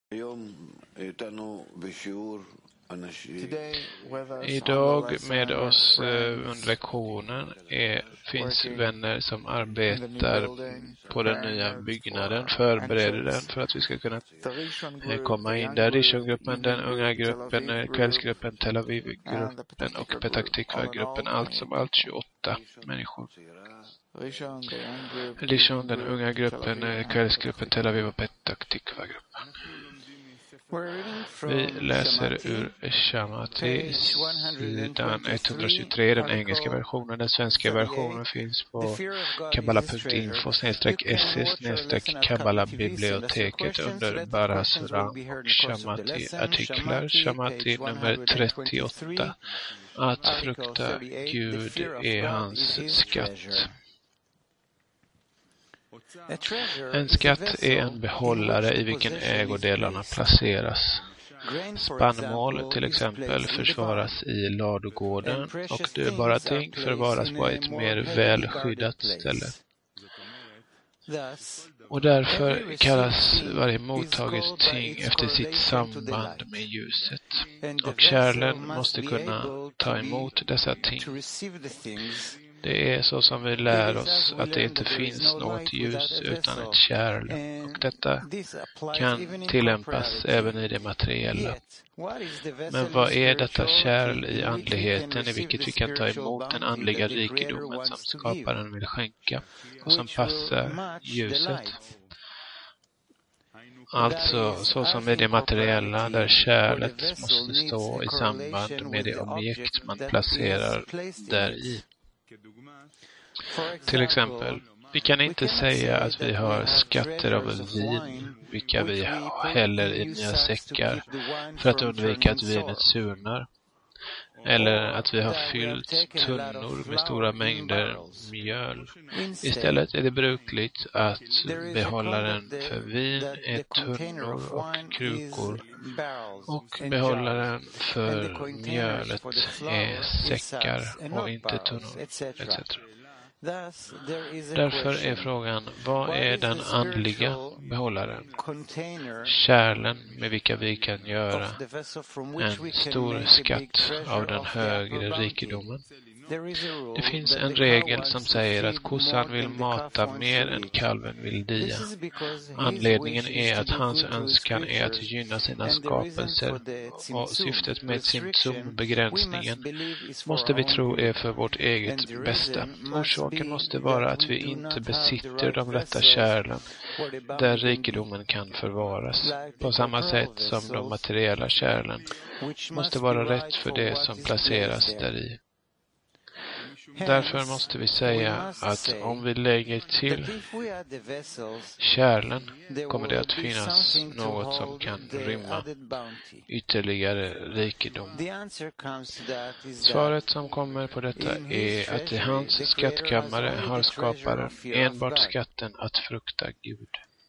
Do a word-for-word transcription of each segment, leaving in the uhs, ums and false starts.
Idag med oss under lektionen är, finns vänner som arbetar på den nya byggnaden, förbereder den för att vi ska kunna komma in där. Rishon-gruppen, den unga gruppen, kvällsgruppen, Tel Aviv-gruppen och Petah Tikva-gruppen, allt som allt tjugoåtta människor. Rishon, den unga gruppen, kvällsgruppen, Tel Aviv och Petah Tikva-gruppen. Vi läser ur Shamati, sidan etthundratjugotre, den engelska versionen. Den svenska versionen finns på kabbala punkt info snedstreck se snedstreck kabbalabiblioteket under Barasura och Shamati-artiklar. Shamati nummer trettioåtta. Att frukta Gud är hans skatt. En skatt är en behållare i vilken ägodelarna placeras. Spannmål till exempel försvaras i ladugården och dyrbara ting förvaras på ett mer välskyddat ställe. Och därför kallas varje mottaget ting efter sitt samband med ljuset. Och kärlen måste kunna ta emot dessa ting. Det är så som vi lär oss att det inte finns något ljus utan ett kärl, och detta kan tillämpas även i det materiella. Men vad är detta kärl i andligheten i vilket vi kan ta emot den andliga rikedomen som skaparen vill skänka och som passar ljuset? Alltså så som i det materiella där kärlet måste stå i samband med det objekt man placerar där i. Till exempel, vi kan inte säga att vi har skatter av vin, vilka vi häller i nya säckar för att undvika att vinet surnar. Eller att vi har fyllt tunnor med stora mängder mjöl. Istället är det brukligt att behållaren för vin är tunnor och krukor och behållaren för mjölet är säckar och inte tunnor, et cetera. Därför är frågan, vad är den andliga behållaren? Kärlen med vilka vi kan göra en stor skatt av den högre rikedomen. Det finns en regel som säger att kossan vill mata mer än kalven vill dia. Anledningen är att hans önskan är att gynna sina skapelser, och syftet med symptombegränsningen måste vi tro är för vårt eget bästa. Orsaken måste vara att vi inte besitter de rätta kärlen där rikedomen kan förvaras, på samma sätt som de materiella kärlen måste vara rätt för det som placeras där i. Därför måste vi säga att om vi lägger till kärlen kommer det att finnas något som kan rymma ytterligare rikedom. Svaret som kommer på detta är att i hans skattkammare har skaparen enbart skatten att frukta Gud.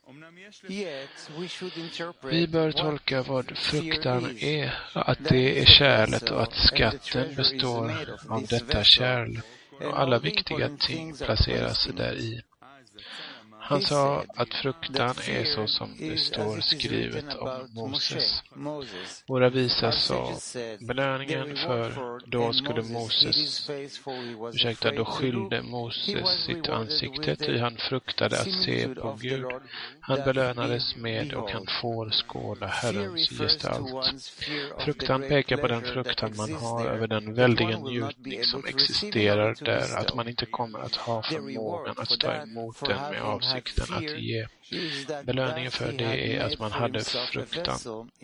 Vi bör tolka vad fruktan är, att det är kärlet och att skatten består av detta kärl och alla viktiga ting placeras där i. Han sa att fruktan är så som det står skrivet om Moses. Våra visa sa, belöningen för då skulle Moses, ursäkta, då skyllde Moses sitt ansikte, ty han fruktade att se på Gud. Han belönades med och han får skåda Herrens gestalt. Fruktan pekar på den fruktan man har över den väldiga njutning som existerar där, att man inte kommer att ha förmågan att ta emot den med avsikt att ge. Belöningen för det är att man hade fruktan.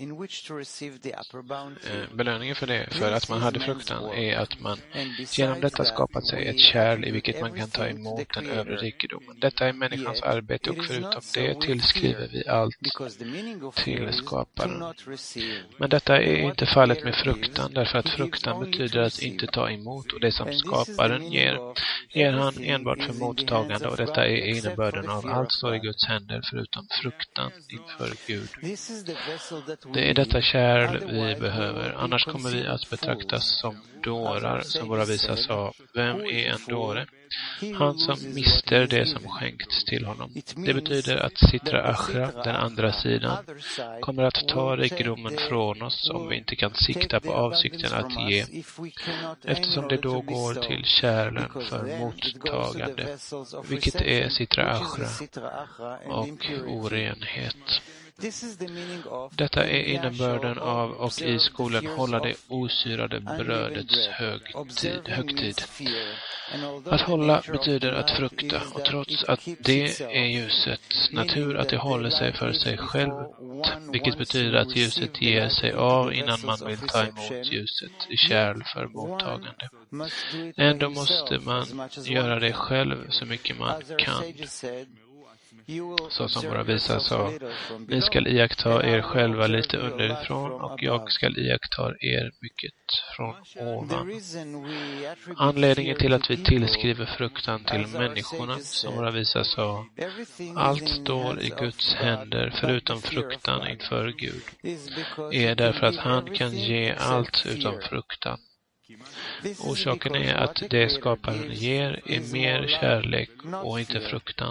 Eh, belöningen för det, för att man hade fruktan, är att man genom detta skapat sig ett kärl i vilket man kan ta emot den övre rikedomen. Detta är människans arbete, och förutom det tillskriver vi allt till skaparen. Men detta är inte fallet med fruktan, därför att fruktan betyder att inte ta emot, och det som skaparen ger, ger han enbart för mottagande, och detta är innebörden av allt står i Guds händer förutom fruktan inför Gud. Det är detta kärl vi behöver, annars kommer vi att betraktas som dårar, som våra visa sa. Vem är en dåre? Han som mister det som skänkts till honom. Det betyder att Sitra Achra, den andra sidan, kommer att ta rikedomen från oss om vi inte kan sikta på avsikten att ge, eftersom det då går till kärlen för mottagande, vilket är Sitra Achra och orenhet. Detta är innebörden av och i skolan hålla det osyrade brödets högtid. högtid. Att hålla betyder att frukta, och trots att det är ljusets natur att det håller sig för sig självt, vilket betyder att ljuset ger sig av innan man vill ta emot ljuset i kärl för mottagande. Ändå måste man göra det själv så mycket man kan. Så som våra visar sa, ni skall iaktta er själva lite underifrån och jag skall iaktta er mycket från ovan. Anledningen till att vi tillskriver fruktan till människorna, som våra visar sa, allt står i Guds händer förutom fruktan inför Gud, är därför att han kan ge allt utom fruktan. Orsaken är att det skaparen ger är mer kärlek och inte fruktan.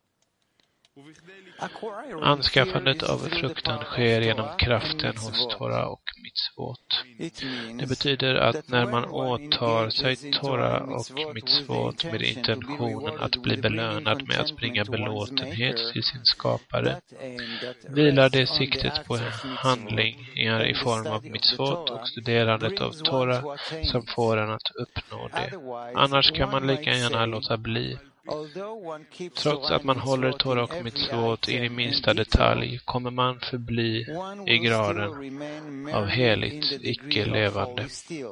Anskaffandet av fruktan sker genom kraften hos Torah och mitzvot. Det betyder att när man åtar sig Torah och mitzvot med intentionen att bli belönad med att bringa belåtenhet till sin skapare, vilar det siktet på handlingar i form av mitzvot och studerandet av Torah som får en att uppnå det. Annars kan man lika gärna låta bli. Trots att man håller Torah och mitzvot in i minsta detalj kommer man förbli i graden av heligt icke-levande.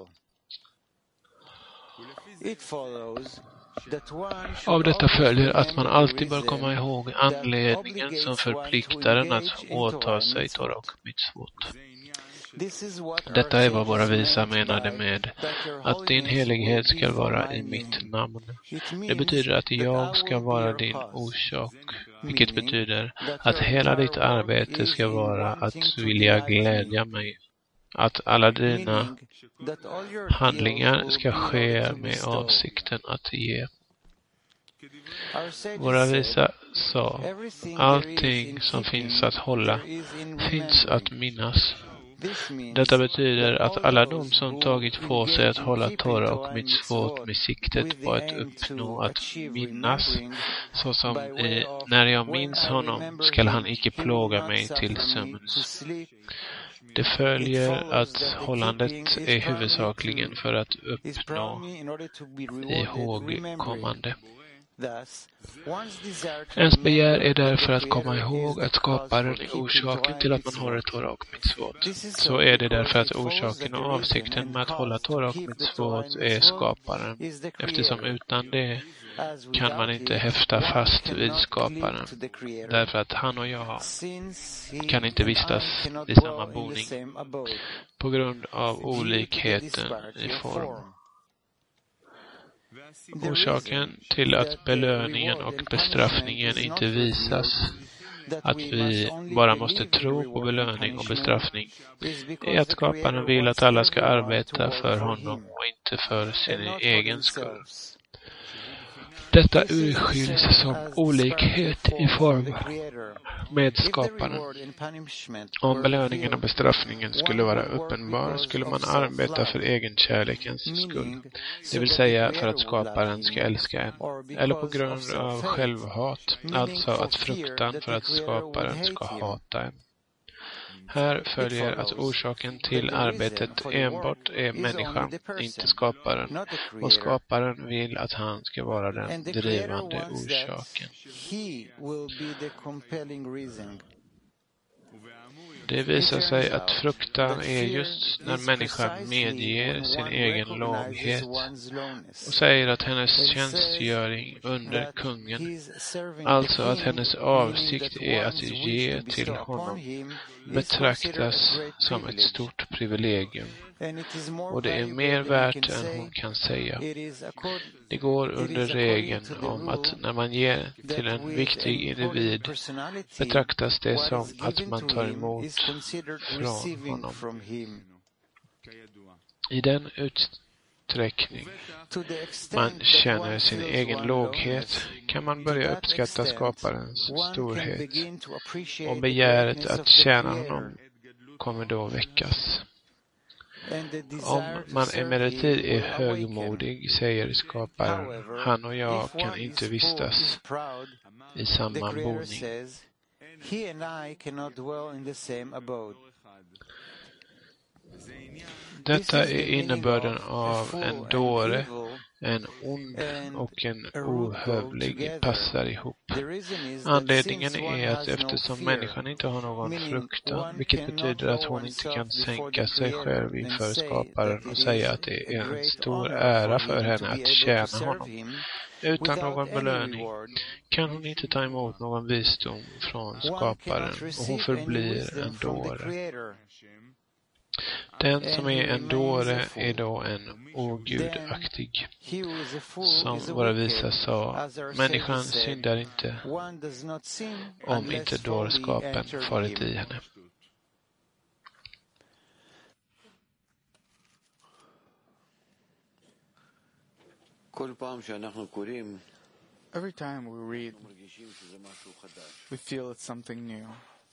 Av detta följer att man alltid bör komma ihåg anledningen som förpliktar en att åta sig Torah och mitzvot. Detta är vad våra visa menade med att din helighet ska vara i mitt namn. Det betyder att jag ska vara din orsak, vilket betyder att hela ditt arbete ska vara att vilja glädja mig. Att alla dina handlingar ska ske med avsikten att ge. Våra visa sa, allting som finns att hålla finns att minnas. Detta betyder att alla de som tagit på sig att hålla Torah och mitzvot med siktet på att uppnå att minnas, såsom i när jag minns honom skall han icke plåga mig till sömns. Det följer att hållandet är huvudsakligen för att uppnå ihågkommande. Ens begär är därför att komma ihåg att skaparen är orsaken till att man håller Torah och mitzvot. Så är det därför att orsaken och avsikten med att hålla Torah och mitzvot är skaparen, eftersom utan det kan man inte häfta fast vid skaparen, därför att han och jag kan inte vistas i samma boning på grund av olikheten i form. Orsaken till att belöningen och bestraffningen inte visas, att vi bara måste tro på belöning och bestraffning, är att skaparen vill att alla ska arbeta för honom och inte för sin egen skull. Detta urskiljs som olikhet i form med skaparen. Om belöningen och bestraffningen skulle vara uppenbar skulle man arbeta för egen kärlekens skull, det vill säga för att skaparen ska älska en, eller på grund av självhat, alltså att fruktan för att skaparen ska hata en. Här följer att orsaken till arbetet enbart är människan, inte skaparen, och skaparen vill att han ska vara den drivande orsaken. Det visar sig att fruktan är just när människan medger sin egen låghet och säger att hennes tjänstgöring under kungen, alltså att hennes avsikt är att ge till honom, betraktas som ett stort privilegium. Och det är mer värt än hon kan säga. Det går under regeln om att när man ger till en viktig individ betraktas det som att man tar emot från honom. I den ut utsträckning man känner sin egen låghet kan man börja uppskatta skaparens storhet, och begäret att tjäna honom kommer då väckas. Om man emellertid är högmodig, säger skaparen, han och jag kan inte vistas i samma boning. Detta är innebörden av en dåre, en ond och en ohövlig passar ihop. Anledningen är att eftersom människan inte har någon fruktan, vilket betyder att hon inte kan sänka sig själv inför skaparen och säga att det är en stor ära för henne att tjäna honom, utan någon belöning, kan hon inte ta emot någon visdom från skaparen, och hon förblir en dåre. Den som är en dåre är då en ogudaktig. Som våra visa sa, människan syndar inte om inte dårskapen farit i henne. Every time we read, we feel it's something new.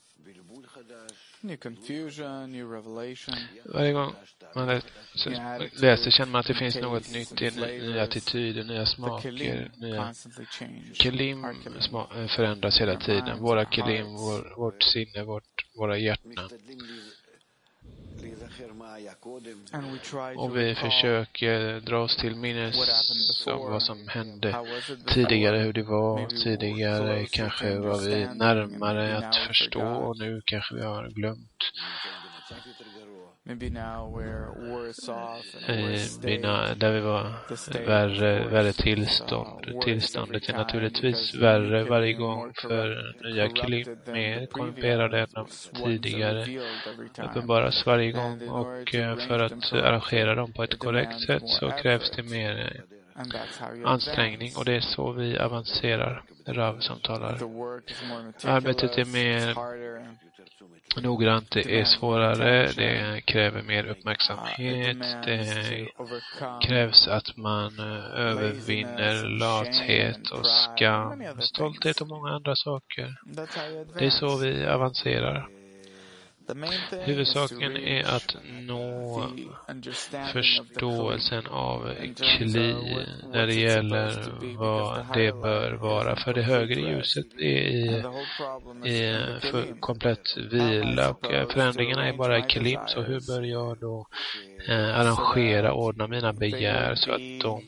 New confusion, new revelation. Varje gång man läser känner man att det finns något nytt, nya attityder, nya smaker, nya kelim förändras hela tiden. Våra kelim, vår, vårt sinne, vårt, våra hjärtan. Och vi försöker dra oss till minnes om vad som hände tidigare, hur det var tidigare. Kanske var vi närmare att förstå, och nu kanske vi har glömt. Bina, där vi var värre, värre tillstånd. Tillståndet är naturligtvis värre varje gång för nya kelim, mer korrumperade än de tidigare, uppenbaras varje gång, och för att arrangera dem på ett korrekt sätt så krävs det mer ansträngning, och det är så vi avancerar. Rav som talar. Arbetet är mer noggrant, det är svårare, det kräver mer uppmärksamhet, det krävs att man övervinner lathet och skam, stolthet och många andra saker. Det är så vi avancerar. Huvudsaken är att nå förståelsen av kli när det gäller vad det bör vara. För det högre ljuset är i, i för komplett vila, och förändringarna är bara kelim. Så hur bör jag då eh, arrangera, ordna mina begär så att de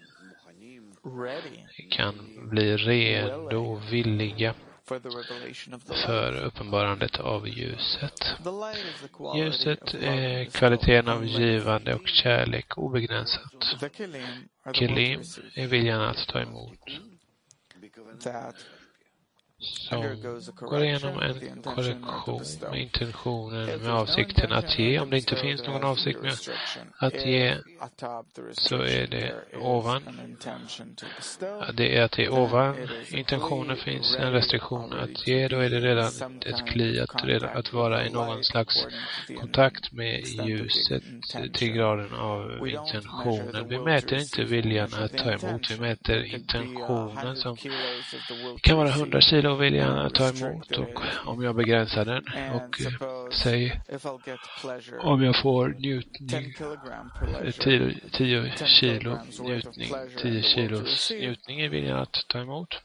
kan bli redo och villiga för uppenbarandet av ljuset. Ljuset är kvaliteten av givande och kärlek obegränsat. Kelim är viljan att ta emot. Som går igenom en korrektion med intentionen, med avsikten att ge. Om det inte finns någon avsikt med att ge, så är det ovan. Det är att det är ovan intentionen finns en restriktion att ge, då är det redan ett kli att, redan, att vara i någon slags kontakt med ljuset till graden av intentionen. Vi mäter inte viljan att ta emot, vi mäter intentionen som kan vara hundra kilo viljan att ta emot, och om jag begränsar den och säg om jag får njutning tio kilo njutning, tio kilos njutning är viljan att ta emot.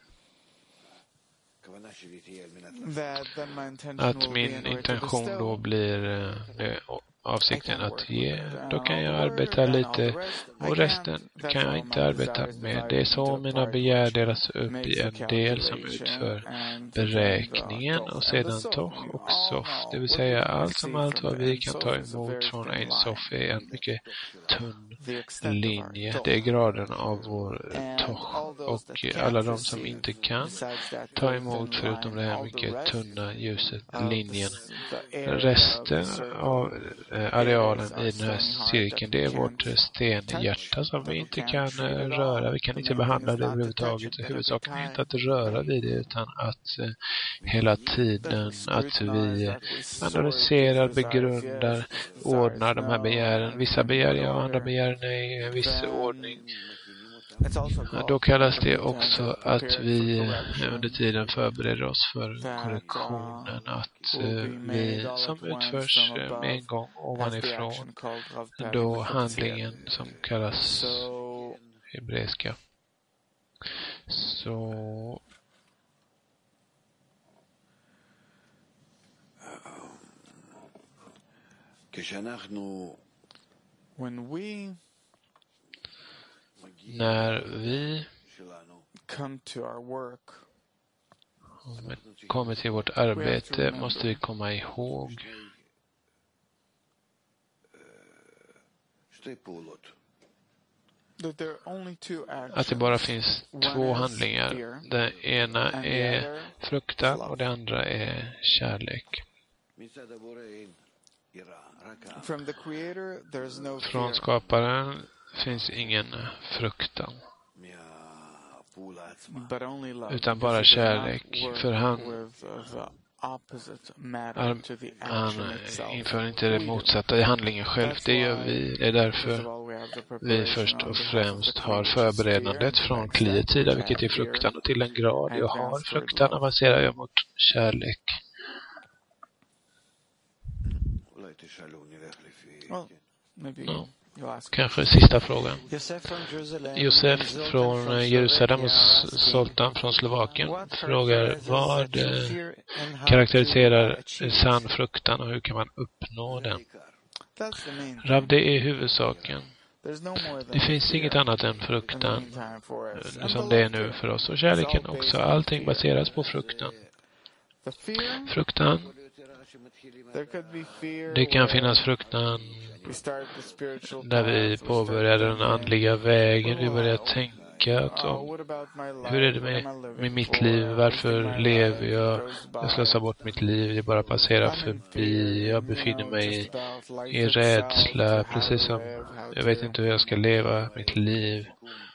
Att min intention då blir eh, avsikten att ge, då kan jag arbeta lite, och resten kan jag inte arbeta med. Det är så mina begär delas upp i en del som utför beräkningen, och sedan toch och sof, det vill säga allt som allt vad vi kan ta emot från en sof är en mycket tunn linje. Det är graden av vår toch, och alla de som inte kan ta emot förutom det här mycket tunna ljuset, linjen. Resten av eh, arealen i den här cirkeln. Det är vårt stenhjärta som vi inte kan eh, röra. Vi kan inte behandla det överhuvudtaget. Huvudsaken är inte att röra vid det utan att eh, hela tiden att vi analyserar, begrundar, ordnar de här begären. Vissa begär ja och andra begären i en viss ordning. Då kallas det också att vi under tiden förbereder oss för korrektionen, att vi som utförs med en gång ovanifrån, då handlingen som kallas hebreiska. Så when we när vi come to our work, kommer till vårt arbete måste vi komma ihåg that there are only two actions. att det bara finns två handlingar. Den ena är fruktan och det andra är kärlek. From the creator, there's no Från fear. skaparen finns ingen fruktan, But only love. utan bara Because it does kärlek. not work För han, with, uh, the opposite matter han, to the han action itself. inför inte det motsatta i handlingen själv. Det gör vi. Det är därför vi först och främst har förberedandet från kliets sida, vilket är fruktan, och till en grad jag har fruktan avancerar jag mot kärlek. Well, maybe Ja. you'll ask. Kanske sista frågan. Josef från Jerusalem, Josef Zoltan från från Jerusalem och Slovakia Sultan från Slovakien What frågar characterizes vad true eh, fear and how karaktäriserar to achieve it? sann fruktan och hur kan man uppnå den? That's the main Rav, det är huvudsaken. There's no more than Det finns fear inget annat än in the fruktan meantime for us. eh, And som the det är love nu fear. för oss, och kärleken också. Allting baseras på fruktan. The fear, Fruktan, there could be fear det kan where finnas fruktan we start the spiritual där path, vi we start påbörjar den thinking, andliga vägen. Vi börjar tänka att oh, om what about my life? hur är det What med, am I living med mitt for? liv? I'm Varför wasting my lever life. jag? It goes by. Jag slösar bort mitt liv. Det bara passerar I'm in förbi. fear, Jag you befinner know, mig just about life i itself, rädsla, how precis to som live, how jag vet to- inte hur jag ska leva mitt liv.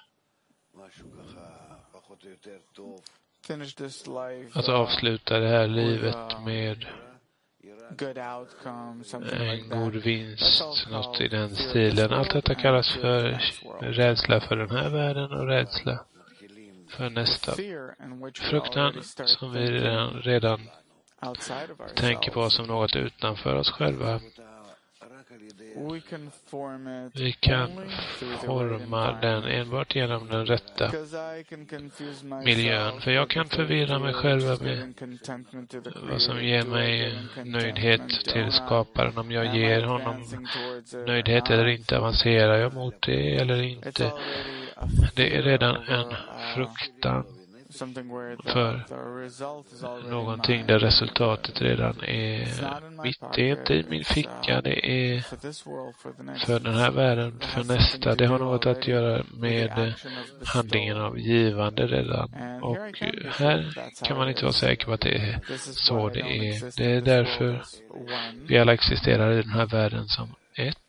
finish this life, Alltså uh, avsluta det här livet med good outcome, something en like god that. vinst, något i den stilen. Allt detta kallas för rädsla för den här världen och rädsla för nästa. Fear in which we Fruktan already start som vi thinking redan, redan outside of tänker på ourselves. som något utanför oss själva. We can form it Vi kan only through the right forma den environment. enbart genom den rätta Because I can confuse myself miljön. För jag kan with the förvirra mig fear, själva just med giving contentment to the vad som creator, ger do I mig give him contentment, nöjdhet do till not? skaparen. Om jag Am I ger honom advancing towards it or nöjdhet eller not? inte, avancerar jag mot det eller It's inte. already a Det är fear redan over, en uh, fruktan something where the, för the result is already någonting mine. där resultatet redan är It's not in my mitt. pocket, Det är inte i min it's, ficka, uh, det är for this world, for the next. för den här världen, It has för something nästa. to Det har do något att already göra with the med action of handlingen bestowal. av givande redan. And Och here I can be här sure that's kan how man it inte vara is. säker på att det är This is så why I det don't är. exist Det in är this world därför as one. vi alla existerar i den här världen som ett.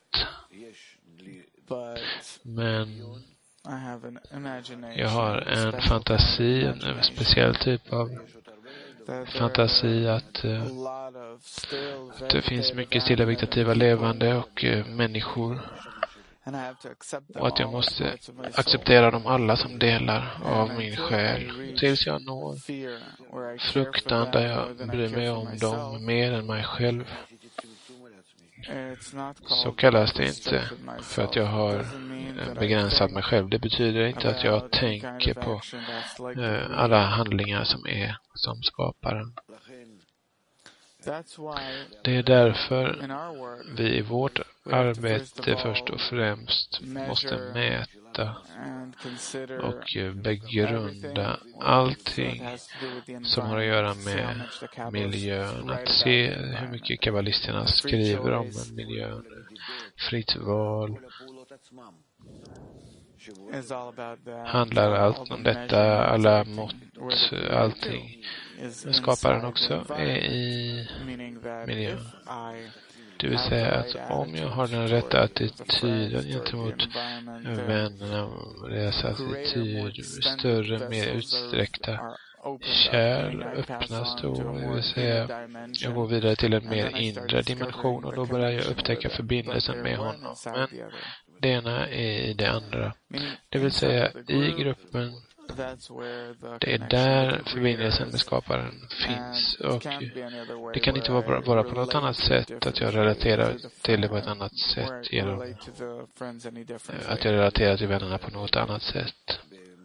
But Men I have an imagination, jag har a en special fantasi, kind of en imagination speciell typ av that there fantasi are att, a eh, lot of still att det finns vegetative mycket stilla animals vegetativa and levande och eh, människor. and I have to accept them Och att jag all as måste parts of my soul. acceptera dem alla som delar av And min until I själ. reach Tills jag når fear, where I care for fruktan them där more jag than I bryr care mig for om myself. dem mer än mig själv. It's not Så called kallas det inte restricted för att myself. jag It har doesn't mean eh, that I begränsat think mig själv. Det betyder inte att jag about any kind tänker of på action that's like the eh, creator. alla handlingar som är som skaparen. That's why Det är därför in our work vi i vårt arbete först och främst måste mäta and consider och eh, begrunda allting som har att göra med miljön. Att se hur mycket kabbalisterna skriver om miljön. Fritt val. handlar allt om detta, alla mått, allting. Skaparen också är i miljön. Det vill säga att om jag har den rätta attityden gentemot vännerna, deras attityd, större, mer utsträckta kärl öppnas då, det vill säga jag går vidare till en mer inre dimension och då börjar jag upptäcka förbindelsen med honom. Men det ena är i det andra. Det vill säga i gruppen, det är där förbindelsen med skaparen finns och det kan inte vara bara på något annat sätt att jag relaterar till det på ett annat sätt genom att jag relaterar till vännerna på något annat sätt.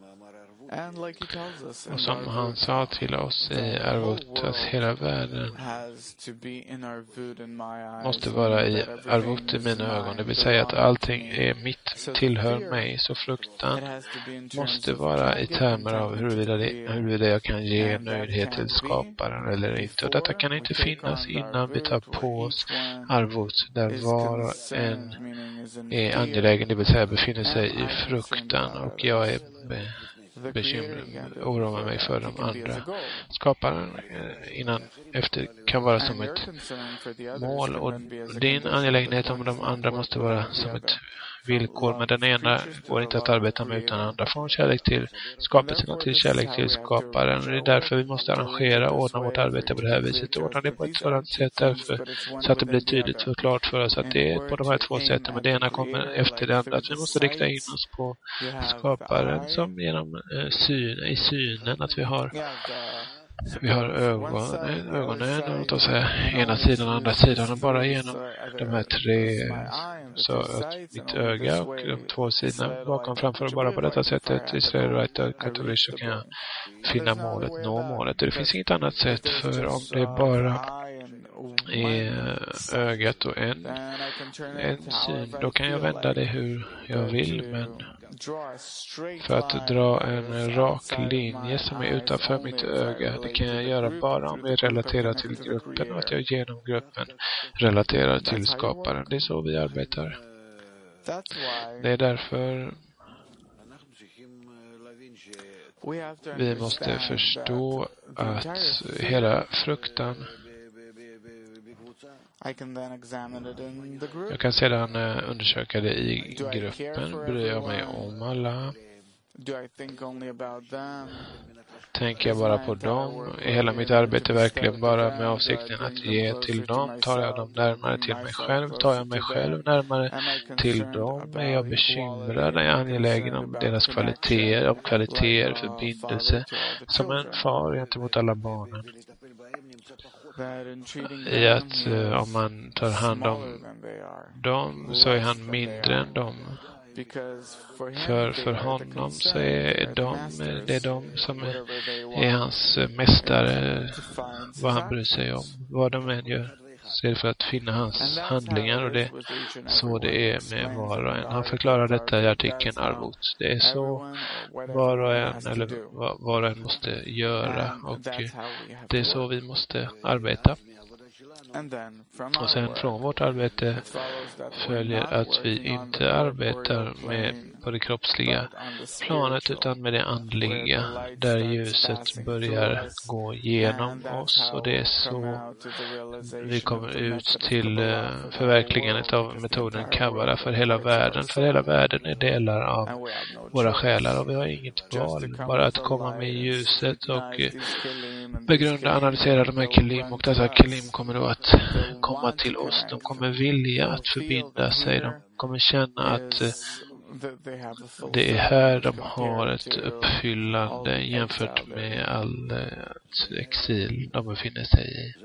Och som han sa till oss i Arvut, att hela världen måste vara i Arvut i mina ögon. Det vill säga att allting är mitt, tillhör mig. Så fruktan måste vara i termer av huruvida, det, huruvida jag kan ge nöjdhet till skaparen eller inte. Och detta kan inte finnas innan vi tar på oss Arvut, där var och en är angelägen, det vill säga befinner sig i fruktan. Och jag är bekymrad, oroar mig för de andra. Skaparen innan efter kan vara som ett mål och din angelägenhet om de andra måste vara som ett villkor, men den ena går inte att arbeta med utan andra. Från kärlek till skapelsen till kärlek till skaparen. Det är därför vi måste arrangera och ordna vårt arbete på det här viset. Ordna det på ett sådant sätt därför, så att det blir tydligt för klart för oss att det är på de här två sätten, men det ena kommer efter det andra. Att vi måste rikta in oss på skaparen som genom eh, syn, i synen att vi har Vi har ögonen, ögonen och då säga ena sidan och andra sidan och bara genom de här tre, så att mitt öga och de två sidorna bakom framför och bara på detta sättet Israel, right, Katolish, så kan jag finna målet, nå målet. Det finns inget annat sätt, för om det bara är ögat och en, en syn, då kan jag vända det hur jag vill, men för att dra en rak linje som är utanför mitt öga, det kan jag göra bara om jag relaterar till gruppen och att jag genom gruppen relaterar till skaparen. Det är så vi arbetar. Det är därför vi måste förstå att hela fruktan, jag kan sedan uh, undersöka det i gruppen. Bryr jag mig om alla? Tänker jag bara på dem? Är hela mitt arbete verkligen bara med avsikten att ge till dem? Tar jag dem närmare till mig själv? Tar jag mig själv närmare till dem? Är jag bekymrad? Är jag angelägen om deras kvaliteter, om kvaliteter, förbindelse som en far gentemot alla barnen? I att uh, om man tar hand om dem så är han mindre än dem. För, för honom så är de, det är de som är, är hans mästare, vad han bryr sig om, vad de än gör. Så är det för att finna hans handlingar, och det är så det är med var och en. Han förklarar detta i artikeln Arvut. Det är så var och en, eller var och en måste göra, och det är så vi måste arbeta. Och sen från vårt arbete följer att vi inte arbetar med på det kroppsliga planet utan med det andliga, där ljuset börjar gå genom oss, och det är så vi kommer ut till förverkligandet av metoden Kabbala för hela världen. För hela världen är delar av våra själar och vi har inget val, bara att komma med ljuset och begrunda, analysera de här kelim, och dessa kelim kommer då att komma till oss. De kommer vilja att förbinda sig, de kommer känna att det är här de har ett uppfyllande jämfört med all exil de befinner sig i.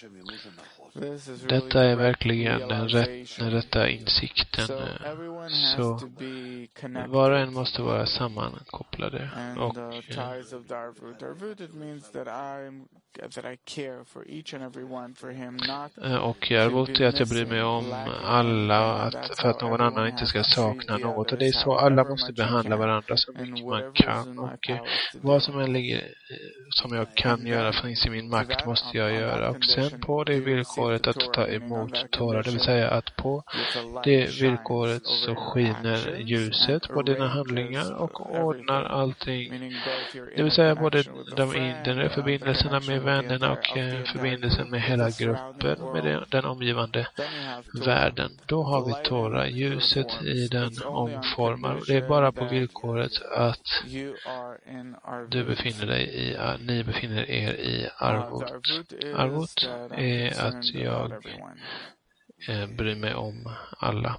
Detta är verkligen den, rätt, den rätta insikten. Så var och en måste vara sammankopplade. Och Och arvot är att jag bryr mig om alla, att, för att någon annan inte ska sakna något. Och det är så alla måste behandla varandra så mycket man kan. Och vad som än ligger som jag kan göra finns i min makt måste jag göra. Och sen på det villkoret att ta emot Torah, det vill säga att på det villkoret så skiner ljuset på dina handlingar och ordnar allting. Det vill säga både de inre förbindelserna med vännerna och förbindelsen med hela gruppen, med den omgivande världen. Då har vi Torah, ljuset i den omformar. Det är bara på villkoret att du befinner dig i, ni befinner er i arvot. Arvot är att jag eh, bryr mig om alla.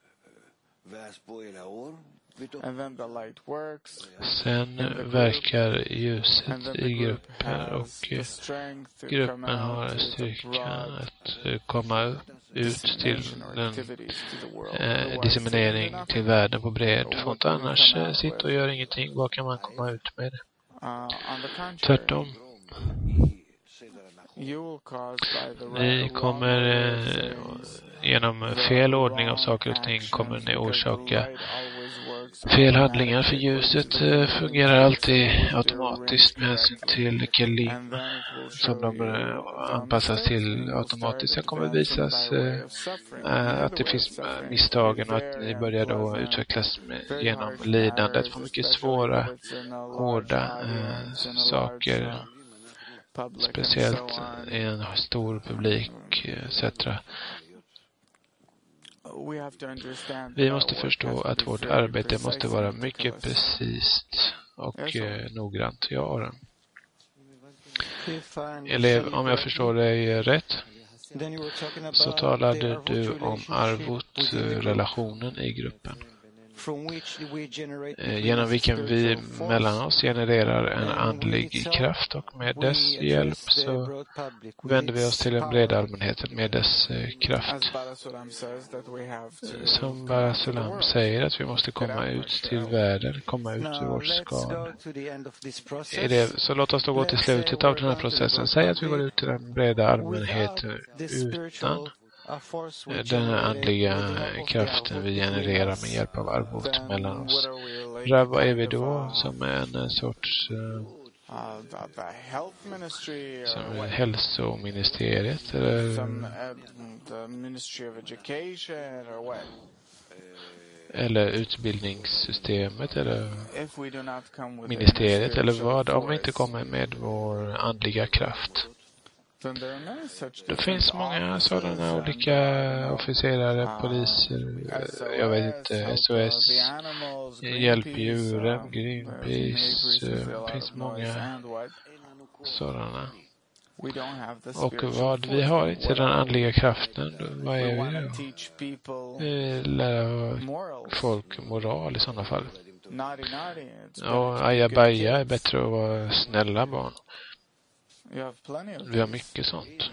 Sen verkar ljuset i gruppen och gruppen har styrkan att komma ut till den eh, disseminering till världen på bred front. Annars eh, sitter och gör ingenting. Vad kan man komma ut med det? Tvärtom. Ni kommer eh, genom fel ordning av saker och ting kommer ni orsaka fel handlingar, för ljuset eh, fungerar alltid automatiskt med hänsyn till kelim som de eh, anpassas till automatiskt. Sen kommer visas eh, att det finns misstagen och att ni börjar då utvecklas med, genom lidandet för mycket svåra, hårda eh, saker. Speciellt i en stor publik et cetera. Vi måste förstå att vårt arbete måste vara mycket precis och eh, noggrant. Ja, Aron. Elev, om jag förstår dig rätt, så talade du om arvot-relationen i gruppen. Genom vilken vi mellan oss genererar en andlig kraft, och med dess hjälp så vänder vi oss till den breda allmänheten med dess kraft. Som Barasulam säger att vi måste komma ut till världen, komma ut ur vårt skal. Så låt oss då gå till slutet av den här processen. Säg att vi går ut till den breda allmänheten utan den andliga kraften vi genererar med hjälp av arvot mellan oss. Vad är vi då? Som en sorts uh, som är hälsoministeriet eller eller utbildningssystemet eller ministeriet eller vad, om vi inte kommer med vår andliga kraft. Det finns många sådana olika officerare, poliser, jag vet inte, S O S, Hjälp djuren, Greenpeace, det finns många sådana. Och vad vi har inte den andliga kraften, vad är vi då? Vi lär folk moral i sådana fall. Och ajabaja är bättre att vara snälla barn. Vi har mycket sånt.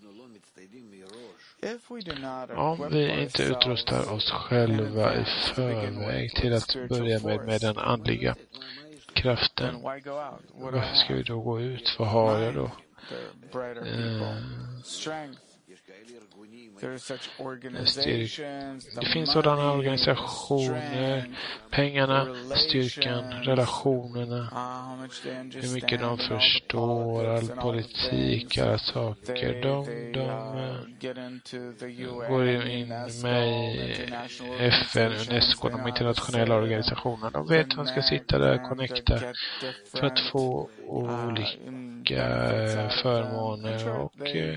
Om vi inte utrustar oss själva i förväg till att börja med, med den andliga kraften, varför ska vi då gå ut? Vad har jag då? Eh, Det finns sådana organisationer, pengarna, styrkan, relationerna, hur mycket de förstår, all politik, alla saker. De, de går in med i F N, UNESCO, de internationella organisationerna. De vet att de ska sitta där och connecta för att få olika förmåner och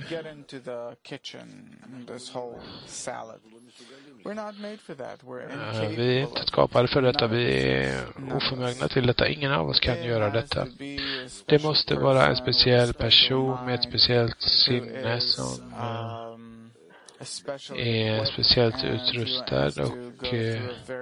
this whole salad. We're not made for that. We're incapable. Vi är inte skapade för detta. Vi är oförmögna till detta. Ingen av oss kan göra detta. Det måste vara en speciell person med ett speciellt sinne som är speciellt utrustad och uh,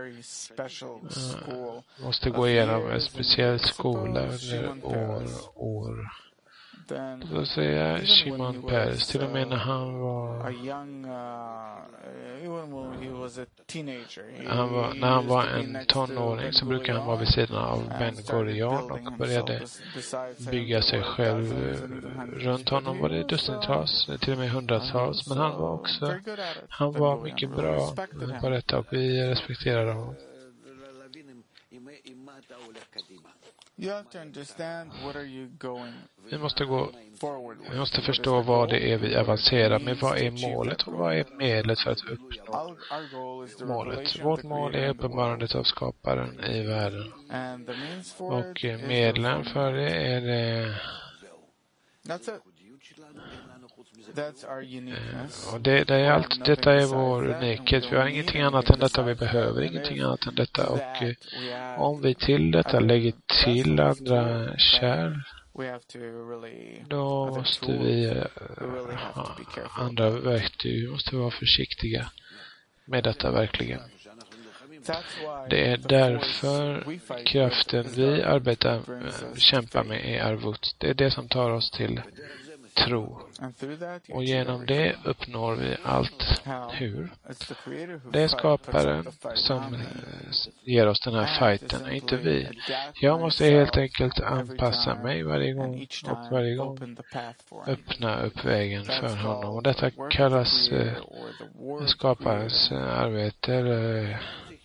måste gå igenom en speciell skola under år, år. Då säger jag Shimon Peres, till och med när han var was a teenager. He, Han var, när han var en tonåring så brukade han vara vid sidan av Ben Gurion och började bygga sig själv. Runt honom var det dussintals, till och med hundratals, men han var också, han var mycket bra på detta och vi respekterade honom. You have to understand what are you going Vi måste gå, forward with. vi måste förstå vad det är vi avancerar med. Vad är målet och vad är medlet för att uppnå Our, our goal is the målet? revelation of Vårt the mål creator är in the world. uppenbarandet av skaparen i världen. And the means for Och it eh, is the medlen formula. för det är det, That's it. That's our uniqueness. och det, det är allt, detta är vår unikhet. Vi har ingenting annat än detta, vi behöver ingenting annat än detta. Och eh, om vi till detta lägger till andra kärl, We have to really, då måste vi eh, ha andra verktyg. Vi måste vara försiktiga med detta verkligen. Det är därför kraften vi arbetar, eh, kämpar med är arvut. Det är det som tar oss till tro. Och genom det uppnår vi allt. Hur? Det är skaparen som eh, ger oss den här fighten, inte vi. Jag måste helt enkelt anpassa mig varje gång och varje gång öppna upp vägen för honom. Och detta kallas eh, skaparens eh, arbete. Eller,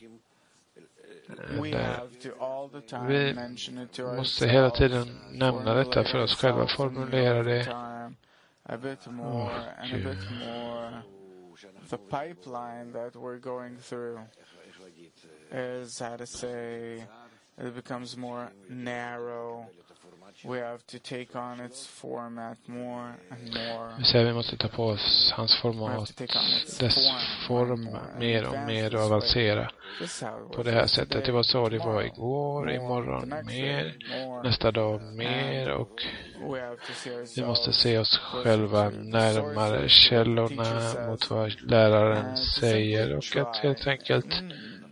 We där. have to all the time Vi mention it to måste hela tiden ourselves, nämna detta för oss själva, formulera det. time, a bit more and a Och, bit more. The pipeline that we're going through is, how to say, it becomes more narrow. We have to take on its format more and more. Vi säger vi måste ta på oss hans format, dess form mer och mer och avancera på det här sättet. Det var så det var igår, imorgon mer, nästa dag mer, och vi måste se oss själva närmare källorna mot vad läraren säger och att helt enkelt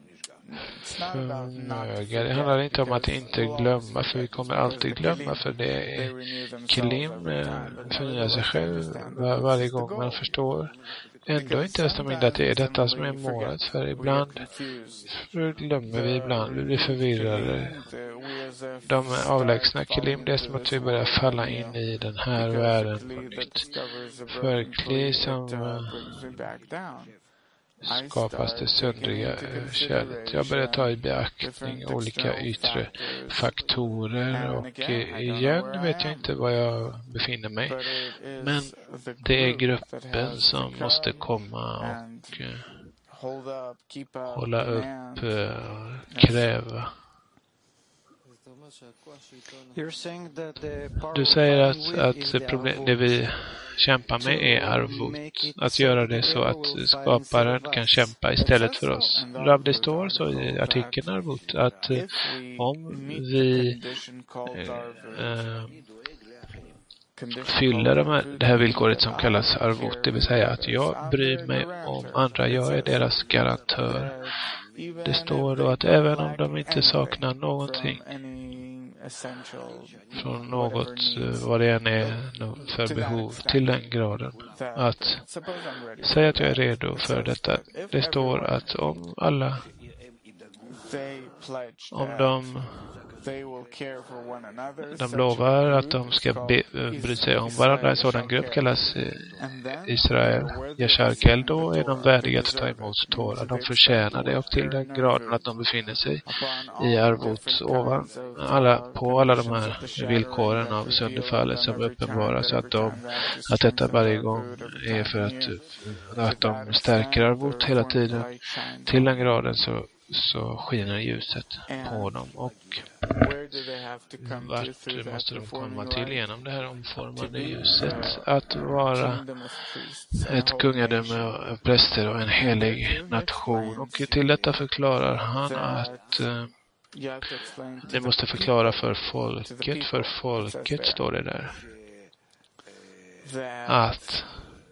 förmöga. Det handlar inte om att inte glömma, för vi kommer alltid glömma, för det är Kelim förnyar sig själv var, varje gång man förstår. Ändå inte desto mindre att det är detta som är målet, för ibland glömmer vi, ibland vi blir förvirrade. De är avlägsna Kelim, det är som att vi börjar falla in i den här världen på nytt. För Kli som skapas det söndriga kärlet. Jag börjar ta i beaktning olika yttre faktorer och igen vet jag inte var jag befinner mig. Men det är gruppen som måste komma och hålla upp, kräva. Du säger att, att problem, det vi kämpar med är arvut. Att göra det så att skaparen kan kämpa istället för oss. Rav, det står så i artikeln arvut att eh, om vi eh, fyller de här, det här villkoret som kallas arvut, det vill säga att jag bryr mig om andra, jag är deras garantör. Det står då att även om de inte saknar någonting från något, vad det än är för behov, till den graden att säga att jag är redo för detta. Det står att om alla, om de de lovar att de ska be, bry sig om varandra, en sådan grupp kallas Israel, Yasharkel, då är de värdiga att ta emot Torah. De förtjänar det, och till den graden att de befinner sig i arvut ovan alla, på alla de här villkoren av sönderfallet som uppenbaras, så att de, att detta varje gång är för att, att de stärker arvut hela tiden. Till den graden så så skiner ljuset på dem, och vart måste de komma till genom det här omformade ljuset, att vara ett kungadöme och präster och en helig nation. Och till detta förklarar han att uh, det måste förklara för folket, för folket står det där, att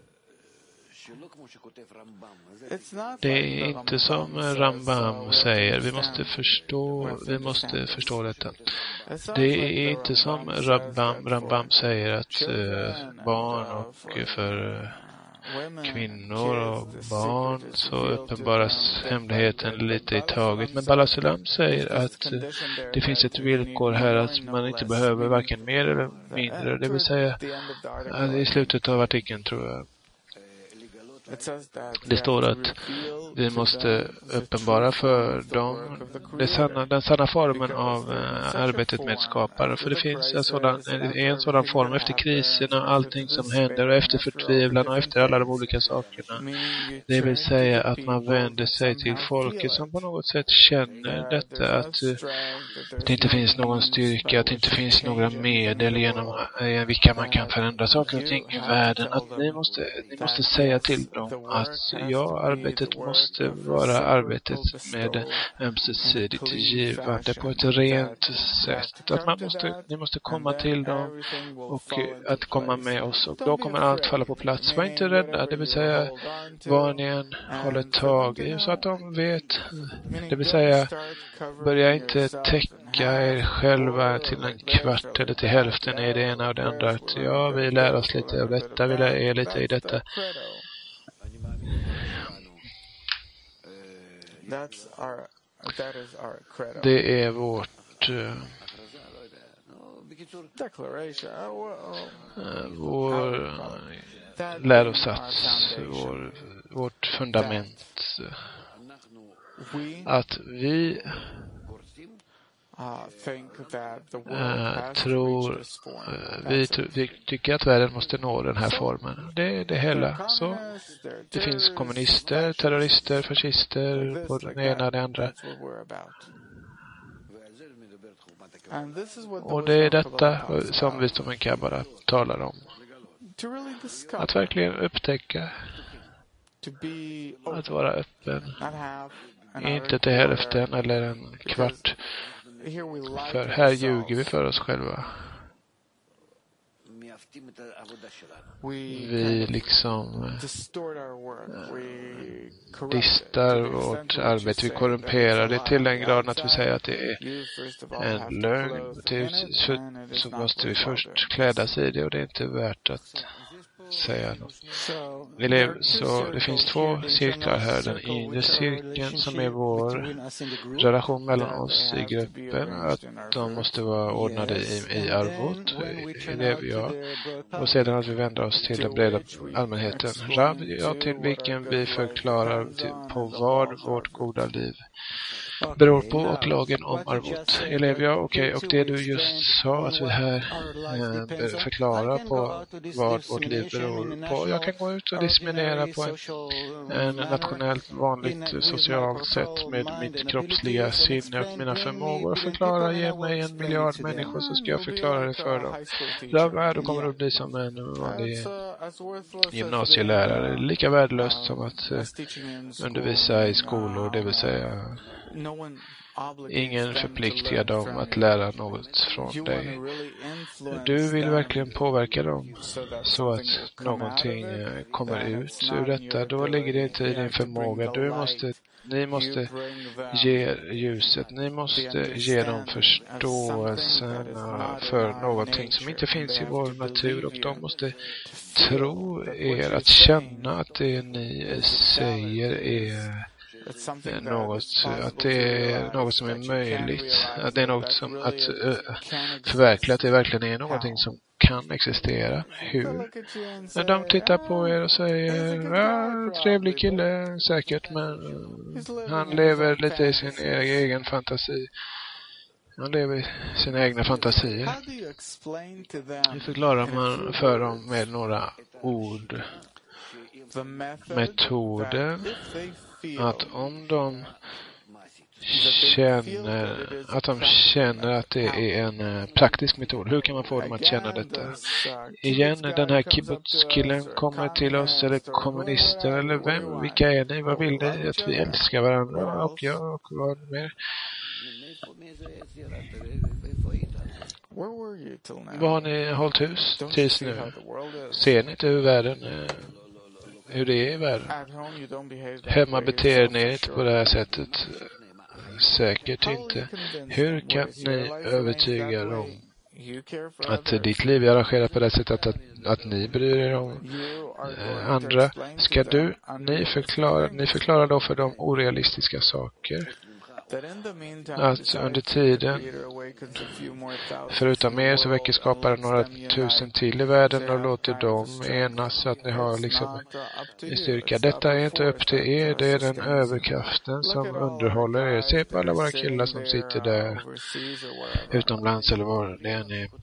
det är inte som Rambam säger. Vi måste förstå, vi måste förstå detta. Det är inte som Rambam, Rambam säger att uh, barn och för uh, kvinnor och barn så uppenbaras hemligheten lite i taget. Men Bala Sulam säger att det finns ett villkor här att man inte behöver varken mer eller mindre. Det vill säga i slutet av artikeln tror jag det står att vi måste uppenbara för dem det sanna, den sanna formen av äh, arbetet med skapare. För det finns en sådan, en sådan form efter kriserna och allting som händer och efter förtvivlan och efter alla de olika sakerna. Det vill säga att man vänder sig till folket som på något sätt känner detta, att uh, det inte finns någon styrka, att det inte finns några medel genom uh, vilka man kan förändra saker och ting i världen. Att ni måste, ni måste säga till dem att ja, arbetet måste vara arbetet med ömsesidigt givande på ett rent sätt. Att man måste, ni måste komma till dem och att komma med oss och då kommer allt falla på plats. Var inte rädda, det vill säga vad ni än håller tag i så att de vet. Det vill säga börja inte täcka er själva till en kvart eller till hälften i det ena och det andra. Att ja, vi lär oss lite av detta, vi lär er lite i detta. That's our, that is our credo. Det är vårt uh, declaration. Uh, vår uh, lärosats, vår, vårt fundament. Uh, att vi uh, tror, uh, vi, vi tycker att världen måste nå den här formen. Det är det hela. Så det finns kommunister, terrorister, fascister på den ena och den andra. Och det är detta som visdomen Kabbala talar om. Att verkligen upptäcka, att vara öppen, inte till hälften eller en kvart. För här ljuger vi för oss själva. Vi liksom distar vårt arbete, vi korrumperar det till den graden att vi säger att det är en lögn. Så, så måste vi först klädas i det och det är inte värt att säga något. Vi lever, så det finns två cirklar här. Den inre cirkeln som är vår relation mellan oss i gruppen, att de måste vara ordnade i, i arvot, i det vi gör. Och sedan att vi vänder oss till den breda allmänheten. Rav, ja, till vilken vi förklarar till, på vad vårt goda liv beror på och lagen om arvot. Elev, ja, okej. Okay. Och det du just sa att vi här eh, förklarar på vad vårt liv beror på. Jag kan gå ut och disseminera på en, en nationellt vanligt socialt sätt med mitt kroppsliga sinne och mina förmågor och förklara, ge mig en miljard människor så ska jag förklara det för dem. Där, då kommer det att bli som en vanlig gymnasielärare. Lika värdelöst som att eh, undervisa i skolor, det vill säga ingen förpliktigar dem att lära något från dig. Du vill verkligen påverka dem så att någonting kommer ut ur detta. Då ligger det inte i din förmåga. Du måste, ni måste ge ljuset. Ni måste ge dem förståelsen för någonting som inte finns i vår natur. Och de måste tro er, att känna att det ni säger är något, att det är något som är möjligt, att det är något som att uh, förverkliga, att det verkligen är någonting som kan existera. Hur? När de tittar på er och säger, ja, trevlig kille säkert, men uh, han lever lite i sin egen fantasi. Han lever i sina egna fantasier. Hur förklarar man för dem med några ord, metoder, att om de känner att de känner att det är en praktisk metod, hur kan man få dem att känna detta? Igen, den här kibbutz-killen kommer till oss, eller kommunister, eller vem, vilka är ni? Vad vill ni? Att vi älskar varandra, och jag, och vad mer? Vad har ni hållit hus tills nu? Ser ni inte hur världen är? Hur det är i världen. Hemma beter ni inte på det här sättet. Säkert inte. Hur kan ni övertyga dem att ditt liv är arrangerat på det sättet att, att ni bryr er om eh, andra. Ska du, ni förklara, ni förklarar då för dem orealistiska saker. Att under tiden, förutom er, så väcker skaparen några tusen till i världen och låter dem enas så att ni har liksom en styrka. Detta är inte upp till er, det är den överkraften som underhåller er. Se på alla våra killar som sitter där utomlands eller var det än är.